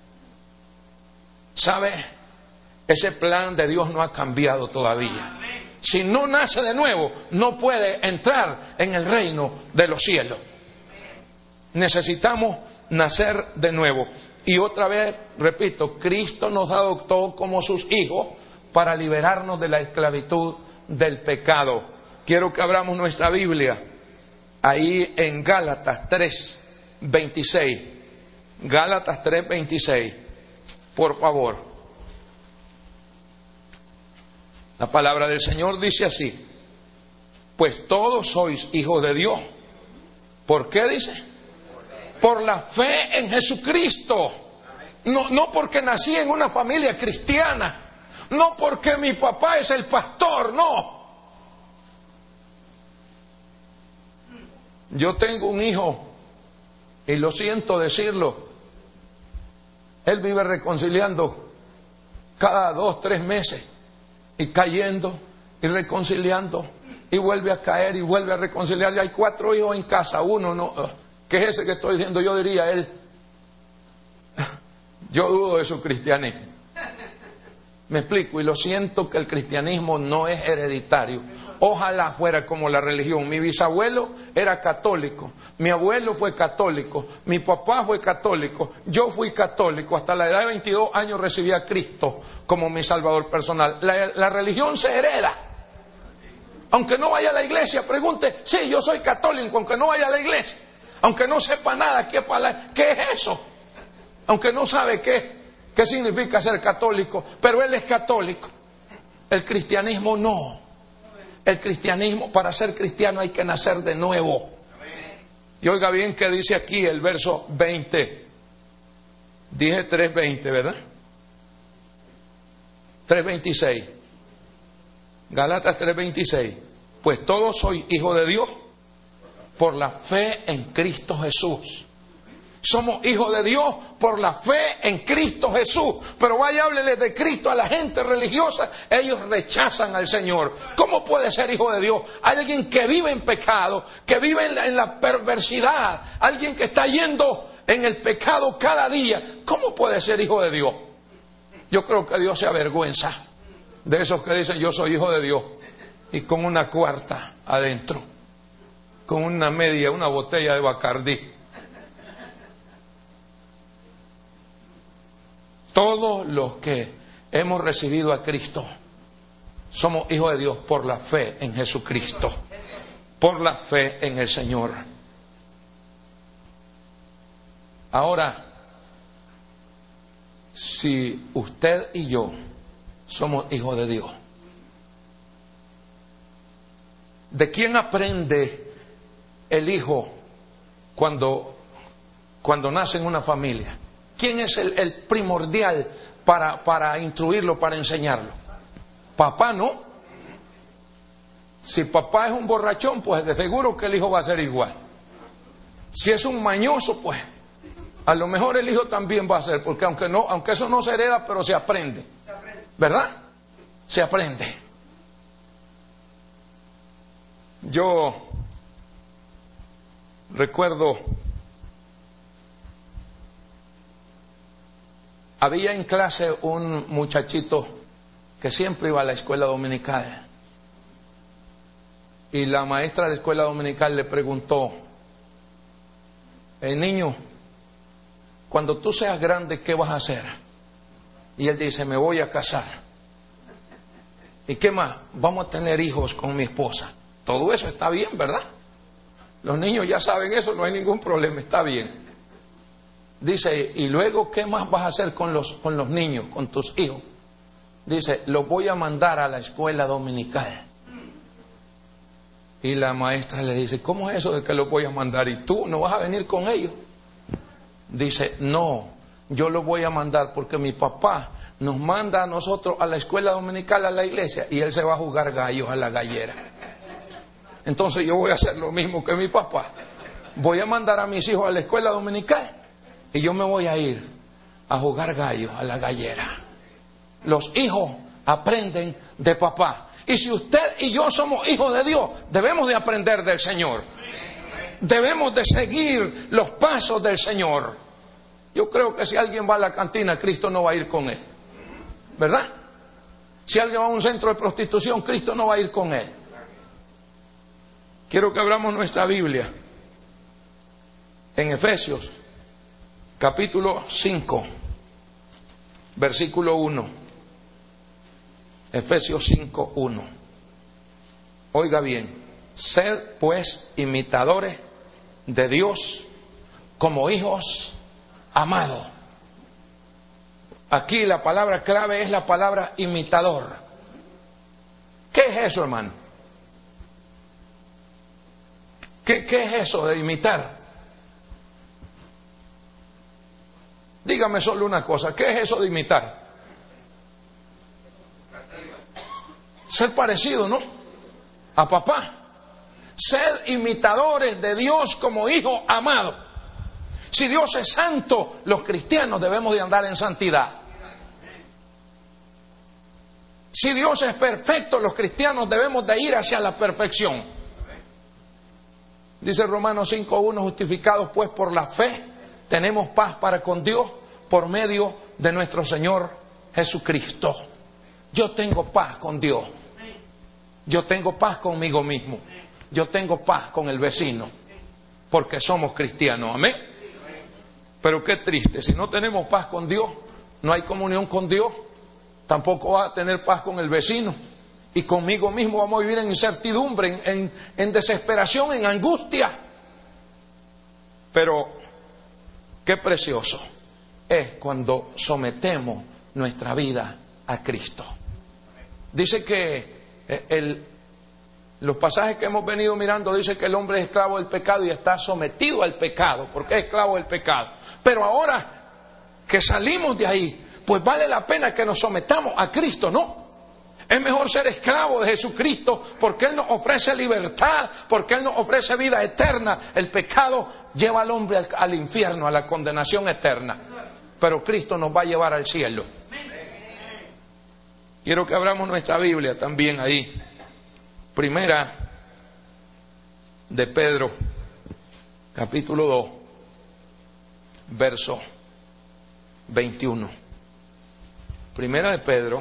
¿Sabe? Ese plan de Dios no ha cambiado todavía. Si no nace de nuevo, no puede entrar en el reino de los cielos. Necesitamos nacer de nuevo. Y otra vez, repito, Cristo nos adoptó como sus hijos para liberarnos de la esclavitud del pecado. Quiero que abramos nuestra Biblia ahí en Gálatas tres, veintiséis. Gálatas tres veintiséis, por favor. La palabra del Señor dice así: pues todos sois hijos de Dios. ¿Por qué dice? Por la fe en Jesucristo. No, no porque nací en una familia cristiana, no porque mi papá es el pastor, no. Yo tengo un hijo, y lo siento decirlo, él vive reconciliando cada dos, tres meses, y cayendo, y reconciliando, y vuelve a caer, y vuelve a reconciliar. Y hay cuatro hijos en casa, uno no, que es ese que estoy diciendo, yo diría él. Yo dudo de su cristianismo. Me explico, y lo siento que el cristianismo no es hereditario. Ojalá fuera como la religión. Mi bisabuelo era católico, mi abuelo fue católico, mi papá fue católico, yo fui católico. Hasta la edad de veintidós años recibí a Cristo como mi salvador personal. La, la religión se hereda. Aunque no vaya a la iglesia, pregunte, sí, yo soy católico, aunque no vaya a la iglesia. Aunque no sepa nada, ¿qué, qué es eso? Aunque no sabe qué, qué significa ser católico, pero él es católico. El cristianismo no. El cristianismo, para ser cristiano hay que nacer de nuevo. Y oiga bien que dice aquí el verso veinte. Dije tres veinte, ¿verdad? tres veintiséis. Gálatas tres veintiséis. Pues todos sois hijos de Dios por la fe en Cristo Jesús. Somos hijos de Dios por la fe en Cristo Jesús. Pero vaya, háblele de Cristo a la gente religiosa. Ellos rechazan al Señor. ¿Cómo puede ser hijo de Dios? Hay alguien que vive en pecado, que vive en la, en la perversidad. Alguien que está yendo en el pecado cada día. ¿Cómo puede ser hijo de Dios? Yo creo que Dios se avergüenza de esos que dicen yo soy hijo de Dios. Y con una cuarta adentro. Con una media, una botella de Bacardí. Todos los que hemos recibido a Cristo somos hijos de Dios por la fe en Jesucristo, por la fe en el Señor. Ahora, si usted y yo somos hijos de Dios, ¿de quién aprende el hijo cuando, cuando nace en una familia? ¿Quién es el, el primordial para, para instruirlo, para enseñarlo? Papá, ¿no? Si papá es un borrachón, pues de seguro que el hijo va a ser igual. Si es un mañoso, pues a lo mejor el hijo también va a ser, porque aunque no, aunque eso no se hereda, pero se aprende, ¿verdad? Se aprende. Yo recuerdo, había en clase un muchachito que siempre iba a la escuela dominical. Y la maestra de escuela dominical le preguntó: el niño, cuando tú seas grande, ¿qué vas a hacer? Y él dice: me voy a casar. ¿Y qué más? Vamos a tener hijos con mi esposa. Todo eso está bien, ¿verdad? Los niños ya saben eso, no hay ningún problema, está bien. Dice: ¿y luego qué más vas a hacer con los, con los niños, con tus hijos? Dice: los voy a mandar a la escuela dominical. Y la maestra le dice: ¿cómo es eso de que los voy a mandar y tú no vas a venir con ellos? Dice: no, yo los voy a mandar porque mi papá nos manda a nosotros a la escuela dominical, a la iglesia, y él se va a jugar gallos a la gallera. Entonces yo voy a hacer lo mismo que mi papá. Voy a mandar a mis hijos a la escuela dominical y yo me voy a ir a jugar gallos a la gallera. Los hijos aprenden de papá. Y si usted y yo somos hijos de Dios, debemos de aprender del Señor. Debemos de seguir los pasos del Señor. Yo creo que si alguien va a la cantina, Cristo no va a ir con él, ¿verdad? Si alguien va a un centro de prostitución, Cristo no va a ir con él. Quiero que abramos nuestra Biblia en Efesios capítulo cinco, versículo uno. Efesios cinco, uno. Oiga bien: sed pues imitadores de Dios como hijos amado. Aquí la palabra clave es la palabra imitador. ¿Qué es eso, hermano? ¿Qué, qué es eso de imitar? Dígame solo una cosa, ¿qué es eso de imitar? Ser parecido, ¿no? A papá. Ser imitadores de Dios como hijo amado. Si Dios es santo, los cristianos debemos de andar en santidad. Si Dios es perfecto, los cristianos debemos de ir hacia la perfección. Dice Romanos cinco uno, justificados pues por la fe, tenemos paz para con Dios por medio de nuestro Señor Jesucristo. Yo tengo paz con Dios. Yo tengo paz conmigo mismo. Yo tengo paz con el vecino. Porque somos cristianos. Amén. Pero qué triste, si no tenemos paz con Dios, no hay comunión con Dios, tampoco va a tener paz con el vecino. Y conmigo mismo vamos a vivir en incertidumbre, en, en, en desesperación, en angustia. Pero qué precioso es cuando sometemos nuestra vida a Cristo. Dice que el, los pasajes que hemos venido mirando, dice que el hombre es esclavo del pecado y está sometido al pecado, porque es esclavo del pecado. Pero ahora que salimos de ahí, pues vale la pena que nos sometamos a Cristo, ¿no? Es mejor ser esclavo de Jesucristo porque Él nos ofrece libertad, porque Él nos ofrece vida eterna. El pecado lleva al hombre al, al infierno, a la condenación eterna. Pero Cristo nos va a llevar al cielo. Quiero que abramos nuestra Biblia también ahí. Primera de Pedro, capítulo dos, verso veintiuno. Primera de Pedro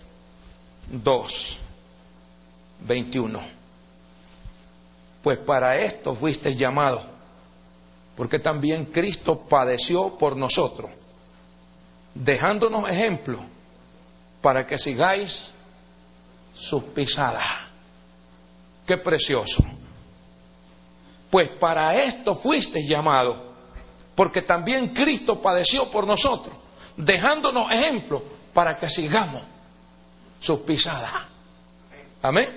dos, veintiuno. Pues para esto fuisteis llamados, porque también Cristo padeció por nosotros, dejándonos ejemplo para que sigáis sus pisadas. Qué precioso. Pues para esto fuisteis llamados, porque también Cristo padeció por nosotros, dejándonos ejemplo para que sigamos sus pisadas. Amén.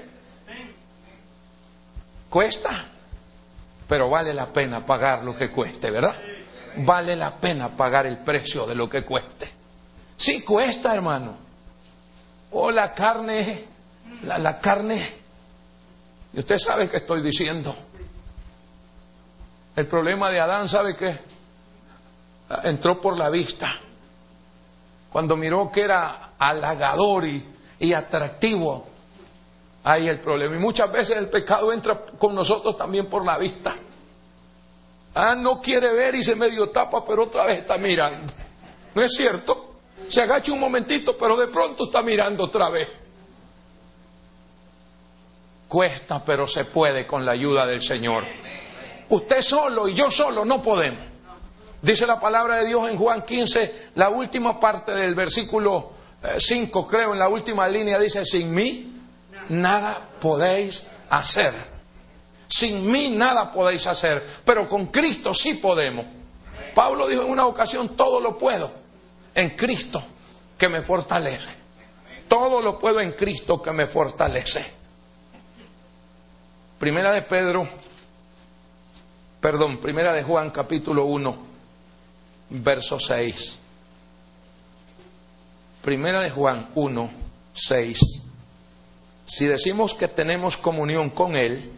Cuesta, pero vale la pena pagar lo que cueste, ¿verdad? Vale la pena pagar el precio de lo que cueste. Sí cuesta, hermano. O oh, la carne, la, la carne. Y usted sabe qué estoy diciendo. El problema de Adán, ¿sabe qué? Entró por la vista. Cuando miró que era halagador y y atractivo, ahí el problema. Y muchas veces el pecado entra con nosotros también por la vista. Ah, no quiere ver y se medio tapa, pero otra vez está mirando. ¿No es cierto? Se agacha un momentito, pero de pronto está mirando otra vez. Cuesta, pero se puede con la ayuda del Señor. Usted solo y yo solo no podemos. Dice la palabra de Dios en Juan quince, la última parte del versículo cinco, creo, en la última línea dice: sin mí nada podéis hacer. Sin mí nada podéis hacer, pero con Cristo sí podemos. Pablo dijo en una ocasión: todo lo puedo en Cristo que me fortalece. Todo lo puedo en Cristo que me fortalece. Primera de Pedro, perdón, primera de Juan capítulo uno, verso seis. Primera de Juan uno, seis. Si decimos que tenemos comunión con Él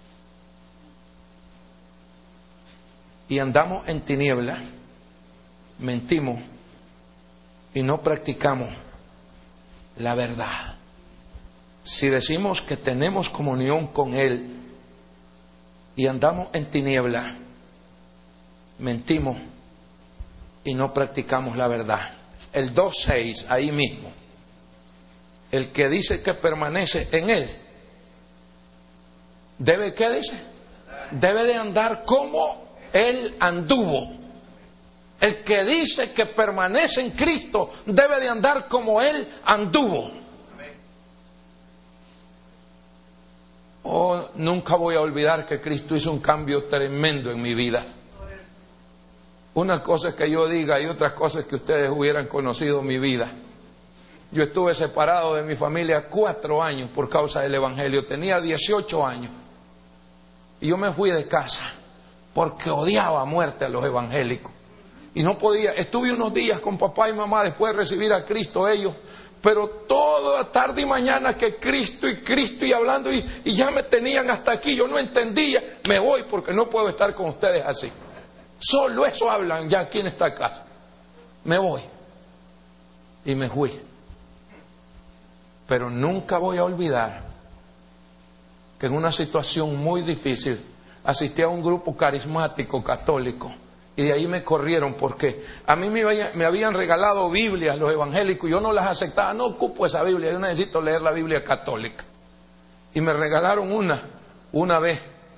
y andamos en tinieblas, mentimos y no practicamos la verdad. Si decimos que tenemos comunión con Él y andamos en tinieblas, mentimos y no practicamos la verdad. El dos seis, ahí mismo. El que dice que permanece en Él, ¿debe qué dice? Debe de andar como Él anduvo. El que dice que permanece en Cristo debe de andar como Él anduvo. Oh, nunca voy a olvidar que Cristo hizo un cambio tremendo en mi vida. Una cosa es que yo diga y otra cosa es que ustedes hubieran conocido mi vida. Yo estuve separado de mi familia cuatro años por causa del Evangelio. Tenía dieciocho años. Y yo me fui de casa porque odiaba a muerte a los evangélicos. Y no podía. Estuve unos días con papá y mamá después de recibir a Cristo ellos. Pero toda tarde y mañana que Cristo y Cristo y hablando y, y ya me tenían hasta aquí. Yo no entendía. Me voy porque no puedo estar con ustedes así. Solo eso hablan ya aquí en esta casa. Me voy. Y me fui. Pero nunca voy a olvidar que en una situación muy difícil asistí a un grupo carismático católico y de ahí me corrieron porque a mí me, me habían regalado Biblias los evangélicos y yo no las aceptaba, no ocupo esa Biblia, yo necesito leer la Biblia católica. Y me regalaron una, una vez.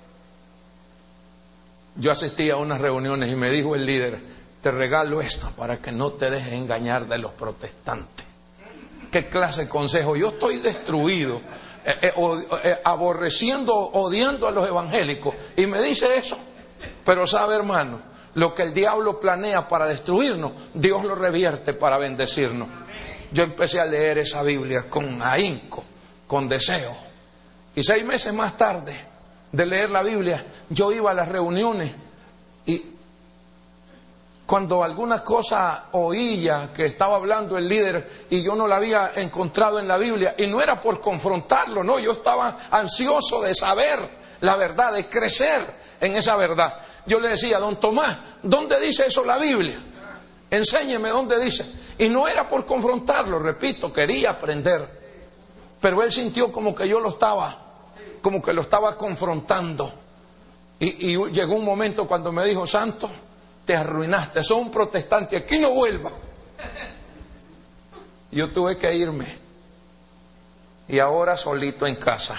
Yo asistí a unas reuniones y me dijo el líder, te regalo esto para que no te dejes engañar de los protestantes. ¿Qué clase de consejo? Yo estoy destruido, eh, eh, eh, aborreciendo, odiando a los evangélicos. Y me dice eso. Pero sabe, hermano, lo que el diablo planea para destruirnos, Dios lo revierte para bendecirnos. Yo empecé a leer esa Biblia con ahínco, con deseo. Y seis meses más tarde de leer la Biblia, yo iba a las reuniones y cuando alguna cosa oía que estaba hablando el líder y yo no la había encontrado en la Biblia, y no era por confrontarlo, no, yo estaba ansioso de saber la verdad, de crecer en esa verdad. Yo le decía, don Tomás, ¿dónde dice eso la Biblia? Enséñeme dónde dice. Y no era por confrontarlo, repito, quería aprender. Pero él sintió como que yo lo estaba, como que lo estaba confrontando. Y, y llegó un momento cuando me dijo, Santo, te arruinaste, sos un protestante, aquí no vuelva. Yo tuve que irme. Y ahora solito en casa,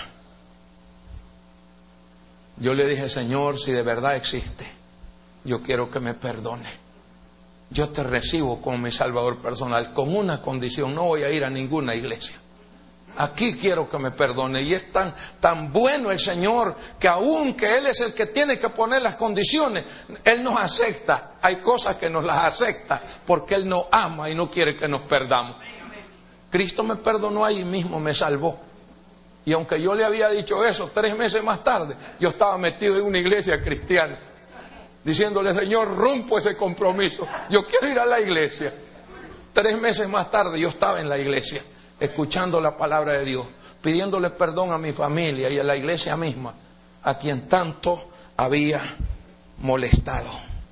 yo le dije, Señor, si de verdad existe, yo quiero que me perdone. Yo te recibo como mi Salvador personal, con una condición, no voy a ir a ninguna iglesia. Aquí quiero que me perdone. Y es tan, tan bueno el Señor que aun que Él es el que tiene que poner las condiciones, Él nos acepta. Hay cosas que nos las acepta porque Él nos ama y no quiere que nos perdamos. Cristo me perdonó ahí mismo, me salvó. Y aunque yo le había dicho eso, tres meses más tarde, yo estaba metido en una iglesia cristiana, diciéndole, Señor, rompo ese compromiso. Yo quiero ir a la iglesia. Tres meses más tarde yo estaba en la iglesia, escuchando la palabra de Dios, pidiéndole perdón a mi familia y a la iglesia misma, a quien tanto había molestado.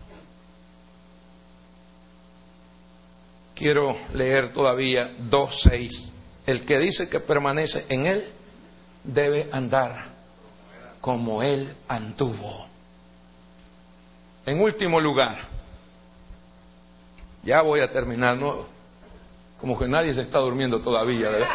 Quiero leer todavía dos seis. El que dice que permanece en Él debe andar como Él anduvo. En último lugar, ya voy a terminar, ¿no? Como que nadie se está durmiendo todavía, ¿verdad?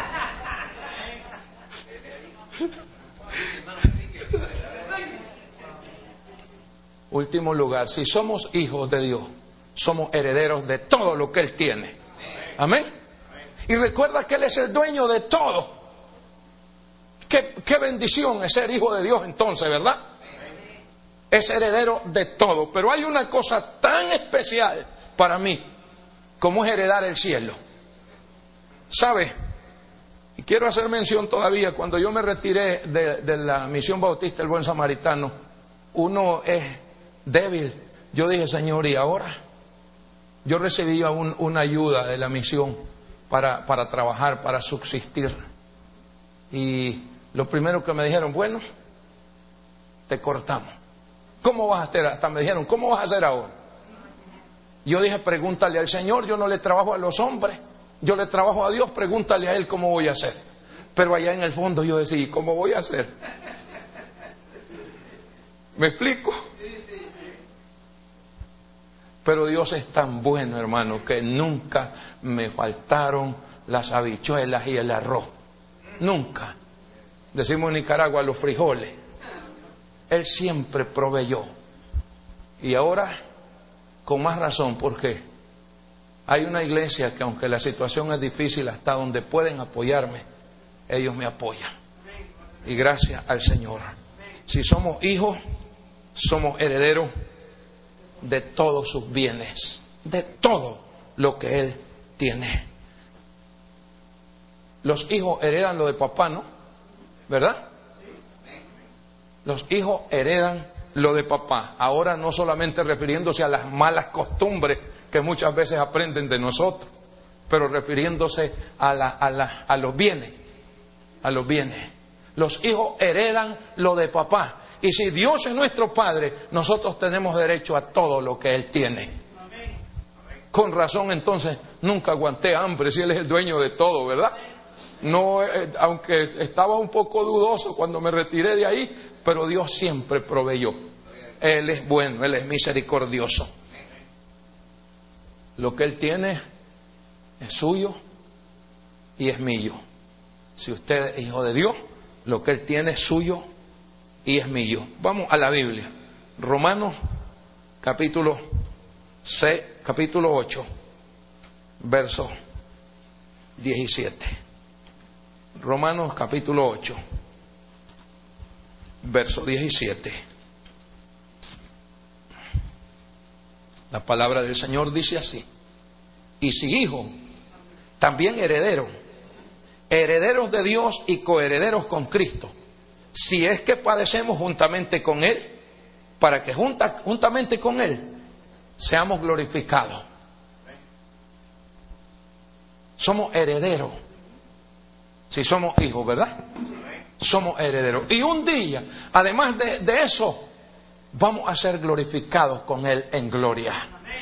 Último lugar, si somos hijos de Dios, somos herederos de todo lo que Él tiene. Amén. Y recuerda que Él es el dueño de todo. Qué, qué bendición es ser hijo de Dios entonces, ¿verdad? Es heredero de todo. Pero hay una cosa tan especial para mí como es heredar el cielo. ¿Sabe? Y quiero hacer mención todavía, cuando yo me retiré de, de la Misión Bautista el Buen Samaritano, uno es débil. Yo dije, Señor, ¿y ahora? Yo recibía un, una ayuda de la misión para, para trabajar, para subsistir. Y lo primero que me dijeron, bueno, te cortamos. ¿Cómo vas a hacer? Hasta me dijeron, ¿cómo vas a hacer ahora? Yo dije, pregúntale al Señor, yo no le trabajo a los hombres. Yo le trabajo a Dios, pregúntale a Él cómo voy a hacer. Pero allá en el fondo yo decía, ¿cómo voy a hacer? ¿Me explico? Pero Dios es tan bueno, hermano, que nunca me faltaron las habichuelas y el arroz. Nunca. Decimos en Nicaragua los frijoles. Él siempre proveyó. Y ahora, con más razón, porque hay una iglesia que aunque la situación es difícil, hasta donde pueden apoyarme, ellos me apoyan. Y gracias al Señor. Si somos hijos, somos herederos de todos sus bienes, de todo lo que Él tiene. Los hijos heredan lo de papá, ¿no? ¿Verdad? Los hijos heredan lo de papá. Ahora no solamente refiriéndose a las malas costumbres que muchas veces aprenden de nosotros, pero refiriéndose a, la, a, la, a los bienes, a los bienes. Los hijos heredan lo de papá. Y si Dios es nuestro Padre, nosotros tenemos derecho a todo lo que Él tiene. Con razón, entonces, nunca aguanté hambre si Él es el dueño de todo, ¿verdad? No, eh, aunque estaba un poco dudoso cuando me retiré de ahí, pero Dios siempre proveyó. Él es bueno, Él es misericordioso. Lo que Él tiene es suyo y es mío. Si usted es hijo de Dios, lo que Él tiene es suyo y es mío. Vamos a la Biblia. Romanos capítulo seis, capítulo ocho, verso diecisiete. Romanos capítulo ocho, verso diecisiete. La palabra del Señor dice así: y si hijo, también heredero, herederos de Dios y coherederos con Cristo, si es que padecemos juntamente con Él, para que junta, juntamente con Él seamos glorificados. Somos herederos. Si somos hijos, ¿verdad? Somos herederos. Y un día, además de, de eso, vamos a ser glorificados con Él en gloria.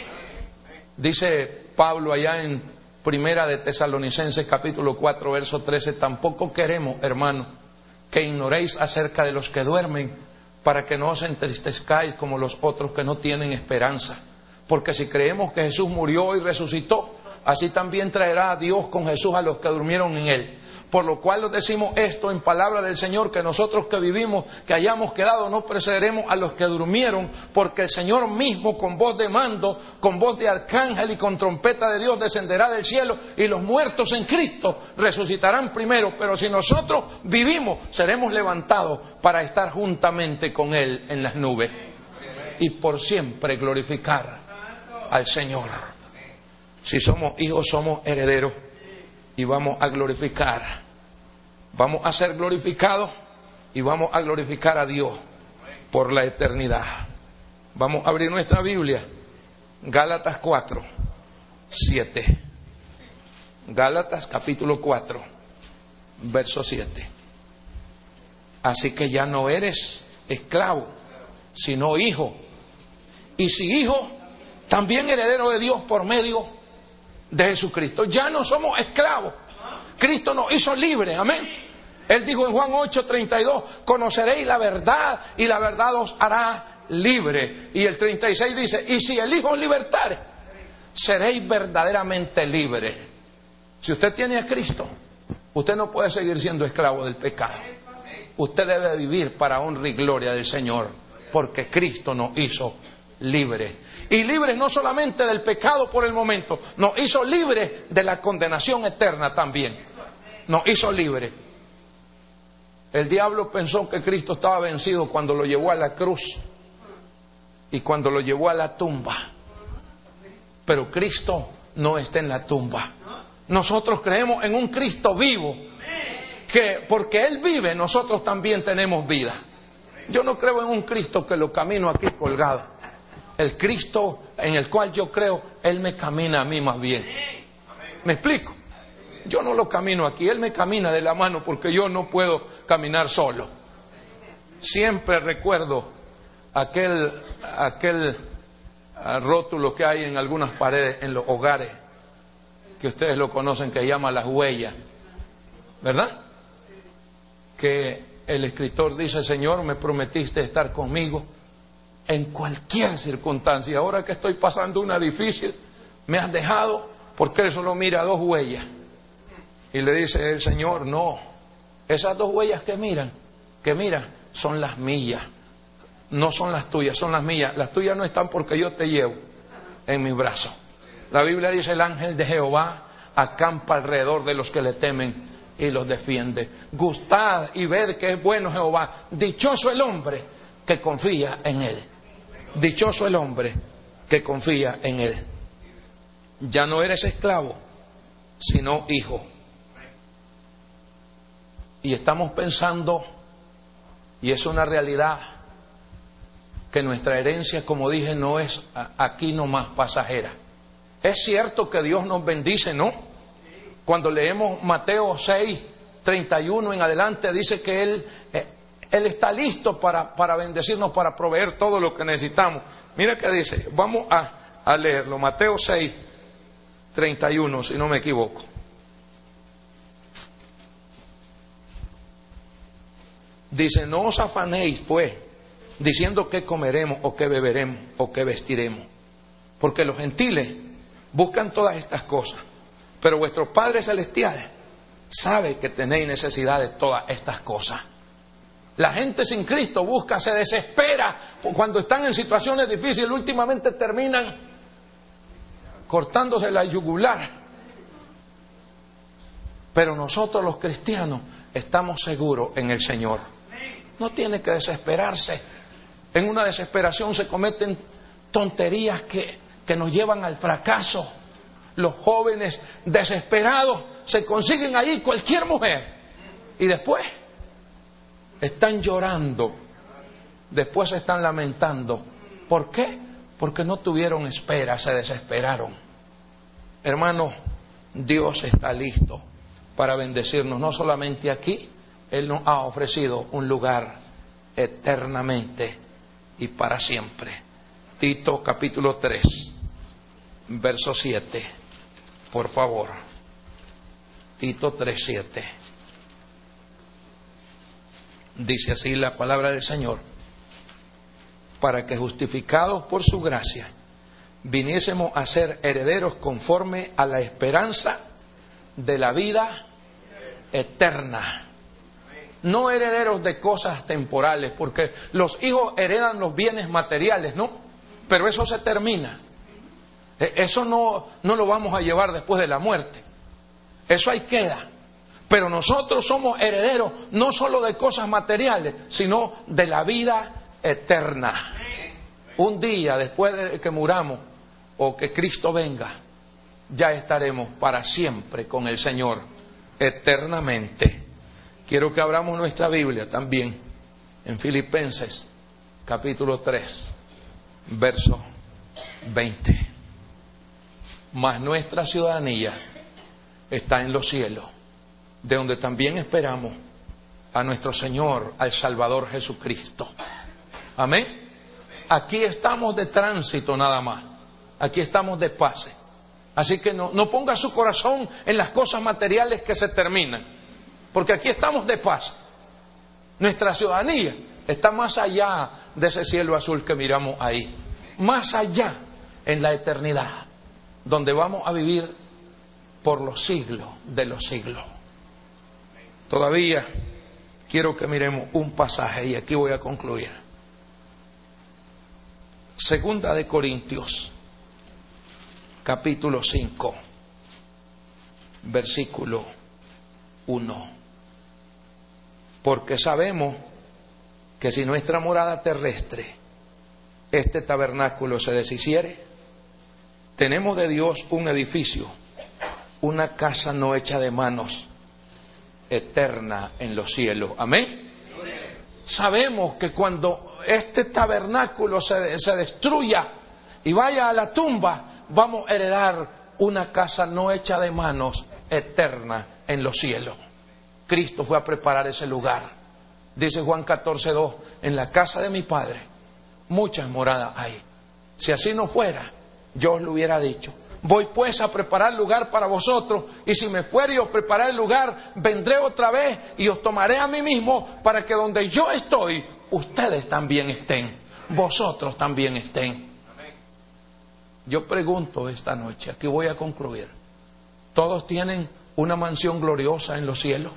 Dice Pablo allá en Primera de Tesalonicenses capítulo cuatro, verso trece: tampoco queremos, hermanos, que ignoréis acerca de los que duermen, para que no os entristezcáis como los otros que no tienen esperanza. Porque si creemos que Jesús murió y resucitó, así también traerá a Dios con Jesús a los que durmieron en Él. Por lo cual os decimos esto en palabra del Señor, que nosotros que vivimos, que hayamos quedado, no precederemos a los que durmieron, porque el Señor mismo con voz de mando, con voz de arcángel y con trompeta de Dios descenderá del cielo, y los muertos en Cristo resucitarán primero. Pero si nosotros vivimos, seremos levantados para estar juntamente con Él en las nubes y por siempre glorificar al Señor. Si somos hijos, somos herederos. Y vamos a glorificar, vamos a ser glorificados y vamos a glorificar a Dios por la eternidad. Vamos a abrir nuestra Biblia, Gálatas cuatro, siete. Gálatas capítulo cuatro, verso siete. Así que ya no eres esclavo, sino hijo. Y si hijo, también heredero de Dios por medio de Jesucristo. Ya no somos esclavos. Cristo nos hizo libres. Amén. Él dijo en Juan ocho, treinta y dos: conoceréis la verdad y la verdad os hará libre. Y el treinta y seis dice: y si el Hijo os libertare, seréis verdaderamente libres. Si usted tiene a Cristo, usted no puede seguir siendo esclavo del pecado. Usted debe vivir para honra y gloria del Señor, porque Cristo nos hizo libres. Y libres no solamente del pecado por el momento, nos hizo libres de la condenación eterna también. Nos hizo libres. El diablo pensó que Cristo estaba vencido cuando lo llevó a la cruz y cuando lo llevó a la tumba. Pero Cristo no está en la tumba. Nosotros creemos en un Cristo vivo, que porque Él vive, nosotros también tenemos vida. Yo no creo en un Cristo que lo camino aquí colgado. El Cristo en el cual yo creo, Él me camina a mí más bien. ¿Me explico? Yo no lo camino aquí, Él me camina de la mano porque yo no puedo caminar solo. Siempre recuerdo aquel, aquel rótulo que hay en algunas paredes en los hogares, que ustedes lo conocen, que llama las huellas, ¿verdad? Que el escritor dice: Señor, me prometiste estar conmigo en cualquier circunstancia. Ahora que estoy pasando una difícil, me has dejado, porque Él solo mira dos huellas. Y le dice el Señor: no, esas dos huellas que miran, que miran, son las mías. No son las tuyas, son las mías. Las tuyas no están porque yo te llevo en mis brazos. La Biblia dice: el ángel de Jehová acampa alrededor de los que le temen y los defiende. Gustad y ved que es bueno Jehová. Dichoso el hombre que confía en Él. Dichoso el hombre que confía en Él. Ya no eres esclavo, sino hijo. Y estamos pensando, y es una realidad, que nuestra herencia, como dije, no es aquí nomás pasajera. Es cierto que Dios nos bendice, ¿no? Cuando leemos Mateo seis, treinta y uno en adelante, dice que Él, eh, Él está listo para, para bendecirnos, para proveer todo lo que necesitamos. Mira qué dice, vamos a, a leerlo. Mateo seis, treinta y uno, si no me equivoco. Dice, no os afanéis pues, diciendo qué comeremos o qué beberemos o qué vestiremos. Porque los gentiles buscan todas estas cosas. Pero vuestro Padre Celestial sabe que tenéis necesidad de todas estas cosas. La gente sin Cristo busca, se desespera cuando están en situaciones difíciles. Últimamente terminan cortándose la yugular. Pero nosotros los cristianos estamos seguros en el Señor. No tiene que desesperarse. En una desesperación se cometen tonterías que, que nos llevan al fracaso. Los jóvenes desesperados se consiguen ahí cualquier mujer y después están llorando, después se están lamentando. ¿Por qué? Porque no tuvieron espera, se desesperaron. Hermanos, Dios está listo para bendecirnos, no solamente aquí. Él nos ha ofrecido un lugar eternamente y para siempre. Tito capítulo tres, verso siete, por favor. Tito tres, siete. Dice así la palabra del Señor: para que justificados por su gracia viniésemos a ser herederos conforme a la esperanza de la vida eterna. No herederos de cosas temporales, porque los hijos heredan los bienes materiales, ¿no? Pero eso se termina. Eso no, no lo vamos a llevar después de la muerte. Eso ahí queda. Pero nosotros somos herederos no solo de cosas materiales, sino de la vida eterna. Un día después de que muramos o que Cristo venga, ya estaremos para siempre con el Señor, eternamente. Quiero que abramos nuestra Biblia también en Filipenses capítulo tres, verso veinte. Mas nuestra ciudadanía está en los cielos, de donde también esperamos a nuestro Señor, al Salvador Jesucristo. Amén. Aquí estamos de tránsito nada más. Aquí estamos de pase. Así que no, no ponga su corazón en las cosas materiales que se terminan, porque aquí estamos de paz. Nuestra ciudadanía está más allá de ese cielo azul que miramos ahí. Más allá, en la eternidad, donde vamos a vivir por los siglos de los siglos. Todavía quiero que miremos un pasaje y aquí voy a concluir. Segunda de Corintios, capítulo cinco, versículo uno. Porque sabemos que si nuestra morada terrestre, este tabernáculo, se deshiciere, tenemos de Dios un edificio, una casa no hecha de manos, eterna en los cielos. Amén. Sabemos que cuando este tabernáculo se, se destruya y vaya a la tumba, vamos a heredar una casa no hecha de manos, eterna en los cielos. Cristo fue a preparar ese lugar. Dice Juan catorce, dos, en la casa de mi Padre muchas moradas hay. Si así no fuera, yo os lo hubiera dicho. Voy pues a preparar lugar para vosotros, y si me fuere y os preparar el lugar, vendré otra vez y os tomaré a mí mismo, para que donde yo estoy, ustedes también estén, vosotros también estén. Yo pregunto esta noche, aquí voy a concluir: ¿todos tienen una mansión gloriosa en los cielos?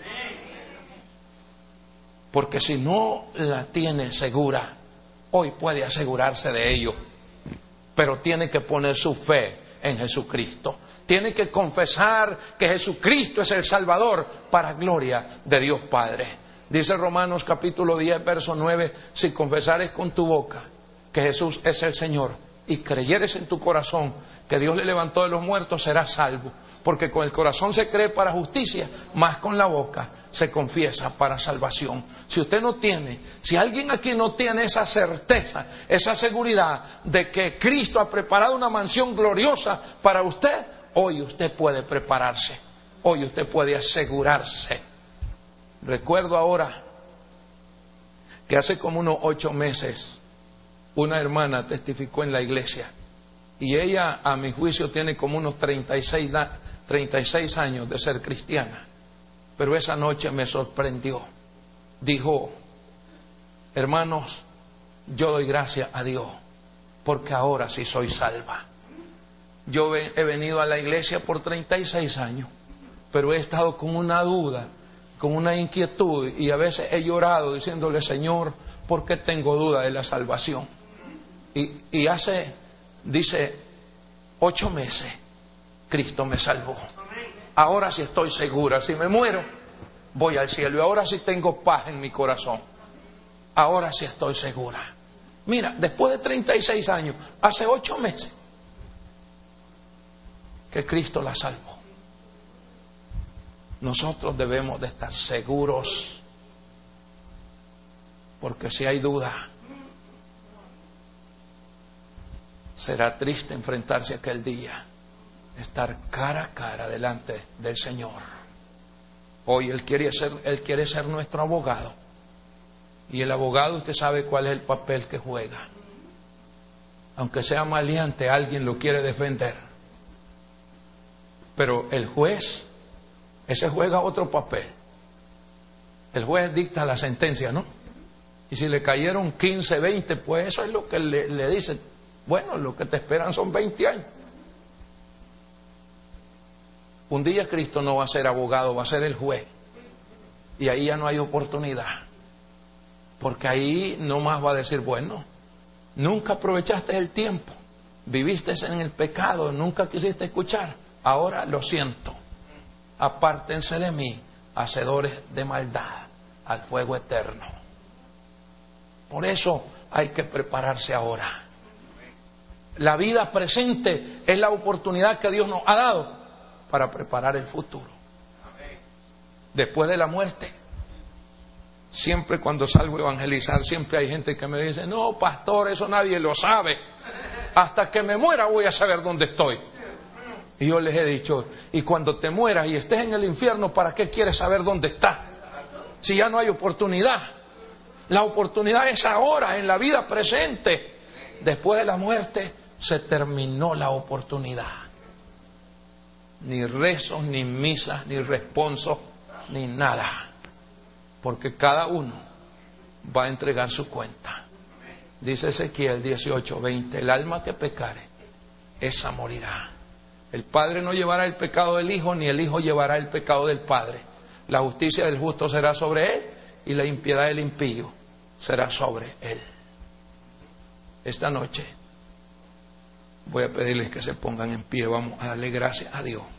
Porque si no la tiene segura, hoy puede asegurarse de ello. Pero tiene que poner su fe en Jesucristo. Tiene que confesar que Jesucristo es el Salvador, para gloria de Dios Padre. Dice Romanos capítulo diez, verso nueve: si confesares con tu boca que Jesús es el Señor y creyeres en tu corazón que Dios le levantó de los muertos, serás salvo. Porque con el corazón se cree para justicia, más con la boca se confiesa para salvación. Si usted no tiene, si alguien aquí no tiene esa certeza, esa seguridad de que Cristo ha preparado una mansión gloriosa para usted, hoy usted puede prepararse, hoy usted puede asegurarse. Recuerdo ahora que hace como unos ocho meses una hermana testificó en la iglesia y ella, a mi juicio, tiene como unos treinta y seis años de ser cristiana, pero esa noche me sorprendió. Dijo: hermanos, yo doy gracias a Dios porque ahora sí soy salva. Yo he venido a la iglesia por treinta y seis años, pero he estado con una duda, con una inquietud, y a veces he llorado diciéndole: Señor, ¿por qué tengo duda de la salvación? Y, y hace, dice, ocho meses Cristo me salvó. Ahora sí estoy segura, si me muero voy al cielo, y ahora sí tengo paz en mi corazón. Ahora sí estoy segura. Mira, después de treinta y seis años, hace ocho meses que Cristo la salvó. Nosotros debemos de estar seguros, porque si hay duda, será triste enfrentarse a aquel día, estar cara a cara delante del Señor. Hoy Él quiere ser, Él quiere ser nuestro abogado, y el abogado, usted sabe cuál es el papel que juega. Aunque sea maleante, alguien lo quiere defender, pero el juez, ese juega otro papel. El juez dicta la sentencia, ¿no? Y si le cayeron quince, veinte, pues eso es lo que le, le dicen. Bueno, lo que te esperan son veinte años. Un día Cristo no va a ser abogado, va a ser el juez. Y ahí ya no hay oportunidad. Porque ahí no más va a decir: bueno, nunca aprovechaste el tiempo, viviste en el pecado, nunca quisiste escuchar. Ahora lo siento. Apártense de mí, hacedores de maldad, al fuego eterno. Por eso hay que prepararse ahora. La vida presente es la oportunidad que Dios nos ha dado para preparar el futuro. Después de la muerte, siempre cuando salgo a evangelizar, siempre hay gente que me dice: no, pastor, eso nadie lo sabe. Hasta que me muera voy a saber dónde estoy. Y yo les he dicho: y cuando te mueras y estés en el infierno, ¿para qué quieres saber dónde estás? Si ya no hay oportunidad. La oportunidad es ahora, en la vida presente. Después de la muerte se terminó la oportunidad. Ni rezos, ni misas, ni responsos, ni nada. Porque cada uno va a entregar su cuenta. Dice Ezequiel dieciocho, veinte: el alma que pecare, esa morirá. El Padre no llevará el pecado del Hijo, ni el Hijo llevará el pecado del Padre. La justicia del justo será sobre él, y la impiedad del impío será sobre él. Esta noche voy a pedirles que se pongan en pie. Vamos a darle gracias a Dios.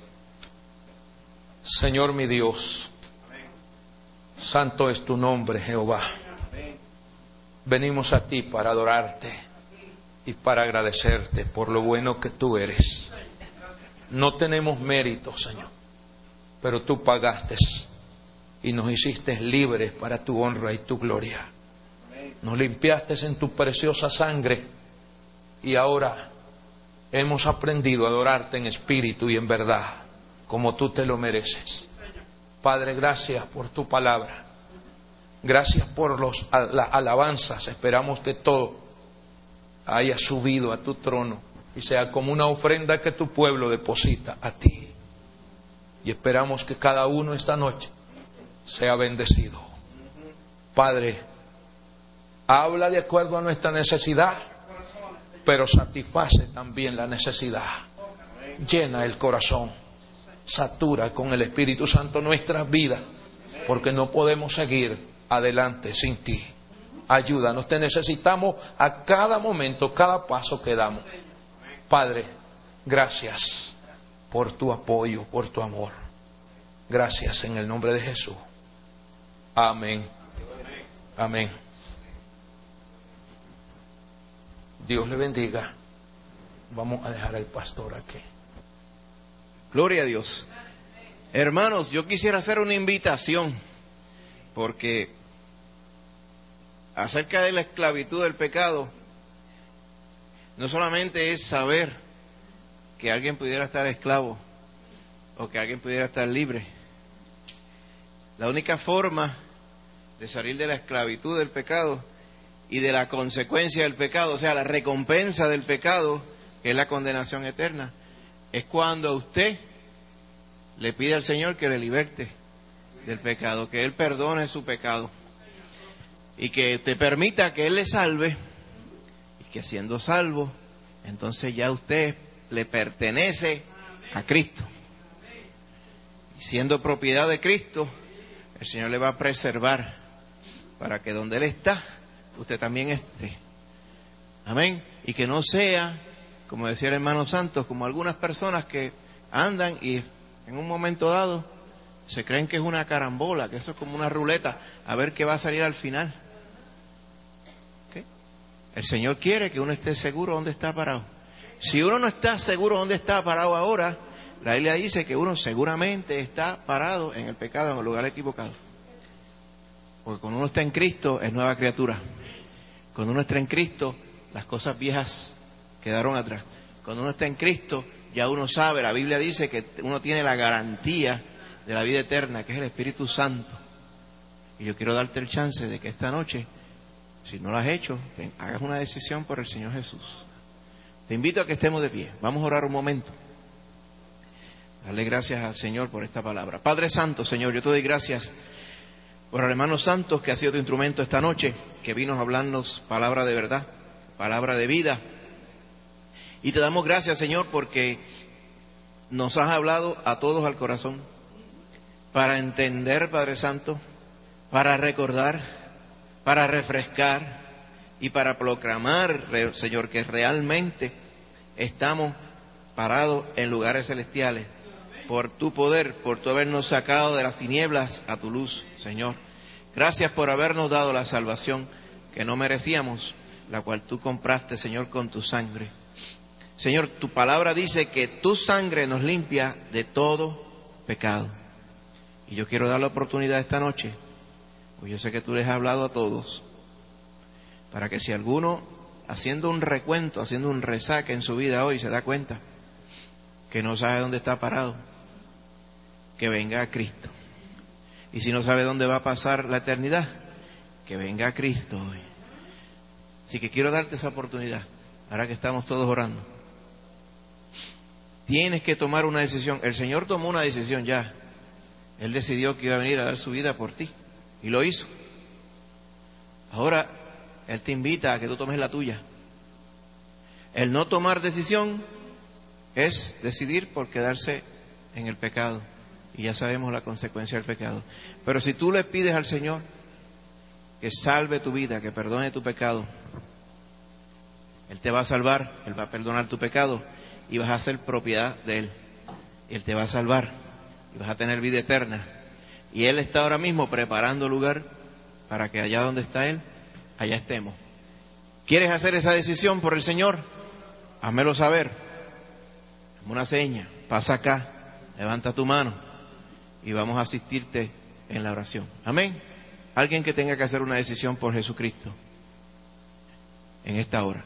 Señor mi Dios, santo es tu nombre, Jehová. Venimos a ti para adorarte y para agradecerte por lo bueno que tú eres. No tenemos mérito, Señor, pero tú pagaste y nos hiciste libres para tu honra y tu gloria. Nos limpiaste en tu preciosa sangre y ahora hemos aprendido a adorarte en espíritu y en verdad, como tú te lo mereces. Padre, gracias por tu palabra. Gracias por los, las alabanzas. Esperamos que todo haya subido a tu trono y sea como una ofrenda que tu pueblo deposita a ti. Y esperamos que cada uno esta noche sea bendecido. Padre, habla de acuerdo a nuestra necesidad, pero satisface también la necesidad. Llena el corazón, satura con el Espíritu Santo nuestras vidas, porque no podemos seguir adelante sin ti. Ayúdanos, te necesitamos a cada momento, cada paso que damos. Padre, gracias por tu apoyo, por tu amor. Gracias en el nombre de Jesús. Amén. Amén. Dios le bendiga. Vamos a dejar al pastor aquí. Gloria a Dios. Hermanos, yo quisiera hacer una invitación, porque acerca de la esclavitud del pecado, no solamente es saber que alguien pudiera estar esclavo o que alguien pudiera estar libre. La única forma de salir de la esclavitud del pecado y de la consecuencia del pecado, o sea, la recompensa del pecado, que es la condenación eterna, es cuando usted le pide al Señor que le liberte del pecado, que Él perdone su pecado y que te permita que Él le salve, y que siendo salvo, entonces ya usted le pertenece a Cristo. Y siendo propiedad de Cristo, el Señor le va a preservar para que donde Él está, usted también esté. Amén. Y que no sea, como decía el hermano Santos, como algunas personas que andan y en un momento dado se creen que es una carambola, que eso es como una ruleta, a ver qué va a salir al final. ¿Okay? El Señor quiere que uno esté seguro dónde está parado. Si uno no está seguro dónde está parado ahora, la Biblia dice que uno seguramente está parado en el pecado, en el lugar equivocado. Porque cuando uno está en Cristo es nueva criatura. Cuando uno está en Cristo, las cosas viejas quedaron atrás. Cuando uno está en Cristo, ya uno sabe, la Biblia dice que uno tiene la garantía de la vida eterna, que es el Espíritu Santo. Y yo quiero darte el chance de que esta noche, si no lo has hecho, hagas una decisión por el Señor Jesús. Te invito a que estemos de pie. Vamos a orar un momento. Darle gracias al Señor por esta palabra. Padre Santo, Señor, yo te doy gracias por el hermano Santos, que ha sido tu instrumento esta noche, que vino a hablarnos palabra de verdad, palabra de vida. Y te damos gracias, Señor, porque nos has hablado a todos al corazón, para entender, Padre Santo, para recordar, para refrescar y para proclamar, Señor, que realmente estamos parados en lugares celestiales por tu poder, por tu habernos sacado de las tinieblas a tu luz, Señor. Gracias por habernos dado la salvación que no merecíamos, la cual tú compraste, Señor, con tu sangre. Señor, tu palabra dice que tu sangre nos limpia de todo pecado. Y yo quiero dar la oportunidad esta noche, pues yo sé que tú les has hablado a todos, para que si alguno, haciendo un recuento, haciendo un resaque en su vida hoy, se da cuenta que no sabe dónde está parado, que venga a Cristo. Y si no sabe dónde va a pasar la eternidad, que venga a Cristo hoy. Así que quiero darte esa oportunidad, ahora que estamos todos orando. Tienes que tomar una decisión. El Señor tomó una decisión ya. Él decidió que iba a venir a dar su vida por ti, y lo hizo. Ahora Él te invita a que tú tomes la tuya. El no tomar decisión es decidir por quedarse en el pecado. Y ya sabemos la consecuencia del pecado. Pero si tú le pides al Señor que salve tu vida, que perdone tu pecado, Él te va a salvar, Él va a perdonar tu pecado y vas a ser propiedad de Él. Él te va a salvar y vas a tener vida eterna. Y Él está ahora mismo preparando lugar para que allá donde está Él, allá estemos. ¿Quieres hacer esa decisión por el Señor? Házmelo saber. Dame una seña. Pasa acá. Levanta tu mano y vamos a asistirte en la oración. Amén. Alguien que tenga que hacer una decisión por Jesucristo en esta hora.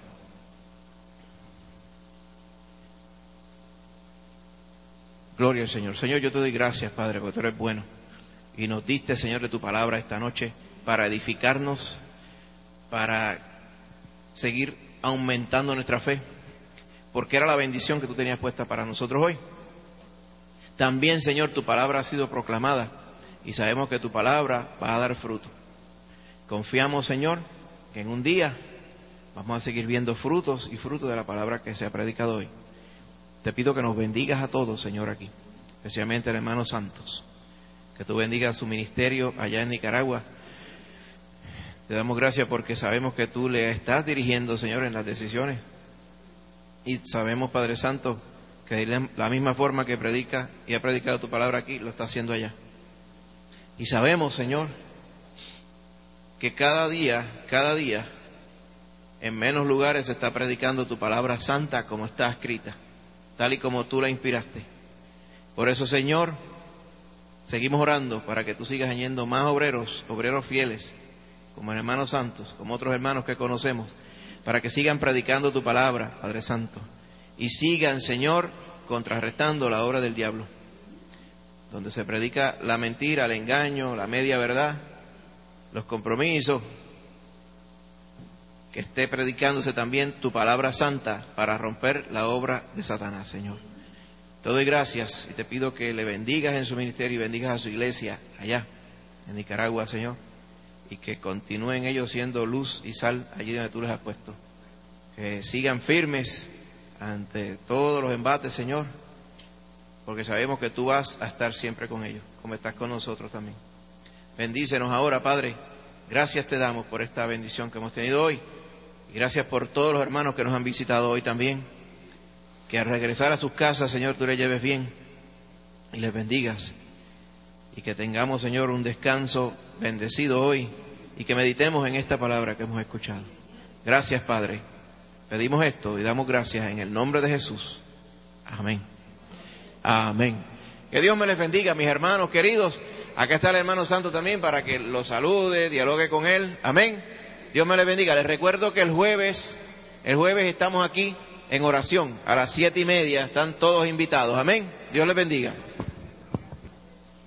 Gloria al Señor. Señor, yo te doy gracias, Padre, porque tú eres bueno. Y nos diste, Señor, de tu palabra esta noche para edificarnos, para seguir aumentando nuestra fe, porque era la bendición que tú tenías puesta para nosotros hoy. También, Señor, tu palabra ha sido proclamada y sabemos que tu palabra va a dar fruto. Confiamos, Señor, que en un día vamos a seguir viendo frutos y frutos de la palabra que se ha predicado hoy. Te pido que nos bendigas a todos, Señor, aquí, especialmente al hermano Santos, que tú bendigas su ministerio allá en Nicaragua. Te damos gracias porque sabemos que tú le estás dirigiendo, Señor, en las decisiones. Y sabemos, Padre Santo, que de la misma forma que predica y ha predicado tu palabra aquí, lo está haciendo allá. Y sabemos, Señor, que cada día, cada día, en menos lugares se está predicando tu palabra santa como está escrita, tal y como tú la inspiraste. Por eso, Señor, seguimos orando para que tú sigas añadiendo más obreros, obreros fieles, como hermanos santos, como otros hermanos que conocemos, para que sigan predicando tu palabra, Padre Santo, y sigan, Señor, contrarrestando la obra del diablo, donde se predica la mentira, el engaño, la media verdad, los compromisos, que esté predicándose también tu palabra santa para romper la obra de Satanás, Señor. Te doy gracias y te pido que le bendigas en su ministerio y bendigas a su iglesia allá en Nicaragua, Señor, y que continúen ellos siendo luz y sal allí donde tú les has puesto. Que sigan firmes ante todos los embates, Señor, porque sabemos que tú vas a estar siempre con ellos, como estás con nosotros también. Bendícenos ahora, Padre. Gracias te damos por esta bendición que hemos tenido hoy. Y gracias por todos los hermanos que nos han visitado hoy también. Que al regresar a sus casas, Señor, tú les lleves bien y les bendigas. Y que tengamos, Señor, un descanso bendecido hoy y que meditemos en esta palabra que hemos escuchado. Gracias, Padre. Pedimos esto y damos gracias en el nombre de Jesús. Amén. Amén. Que Dios me les bendiga, mis hermanos queridos. Acá está el hermano santo también para que lo salude, dialogue con él. Amén. Dios me les bendiga. Les recuerdo que el jueves, el jueves estamos aquí en oración a las siete y media. Están todos invitados. Amén. Dios les bendiga.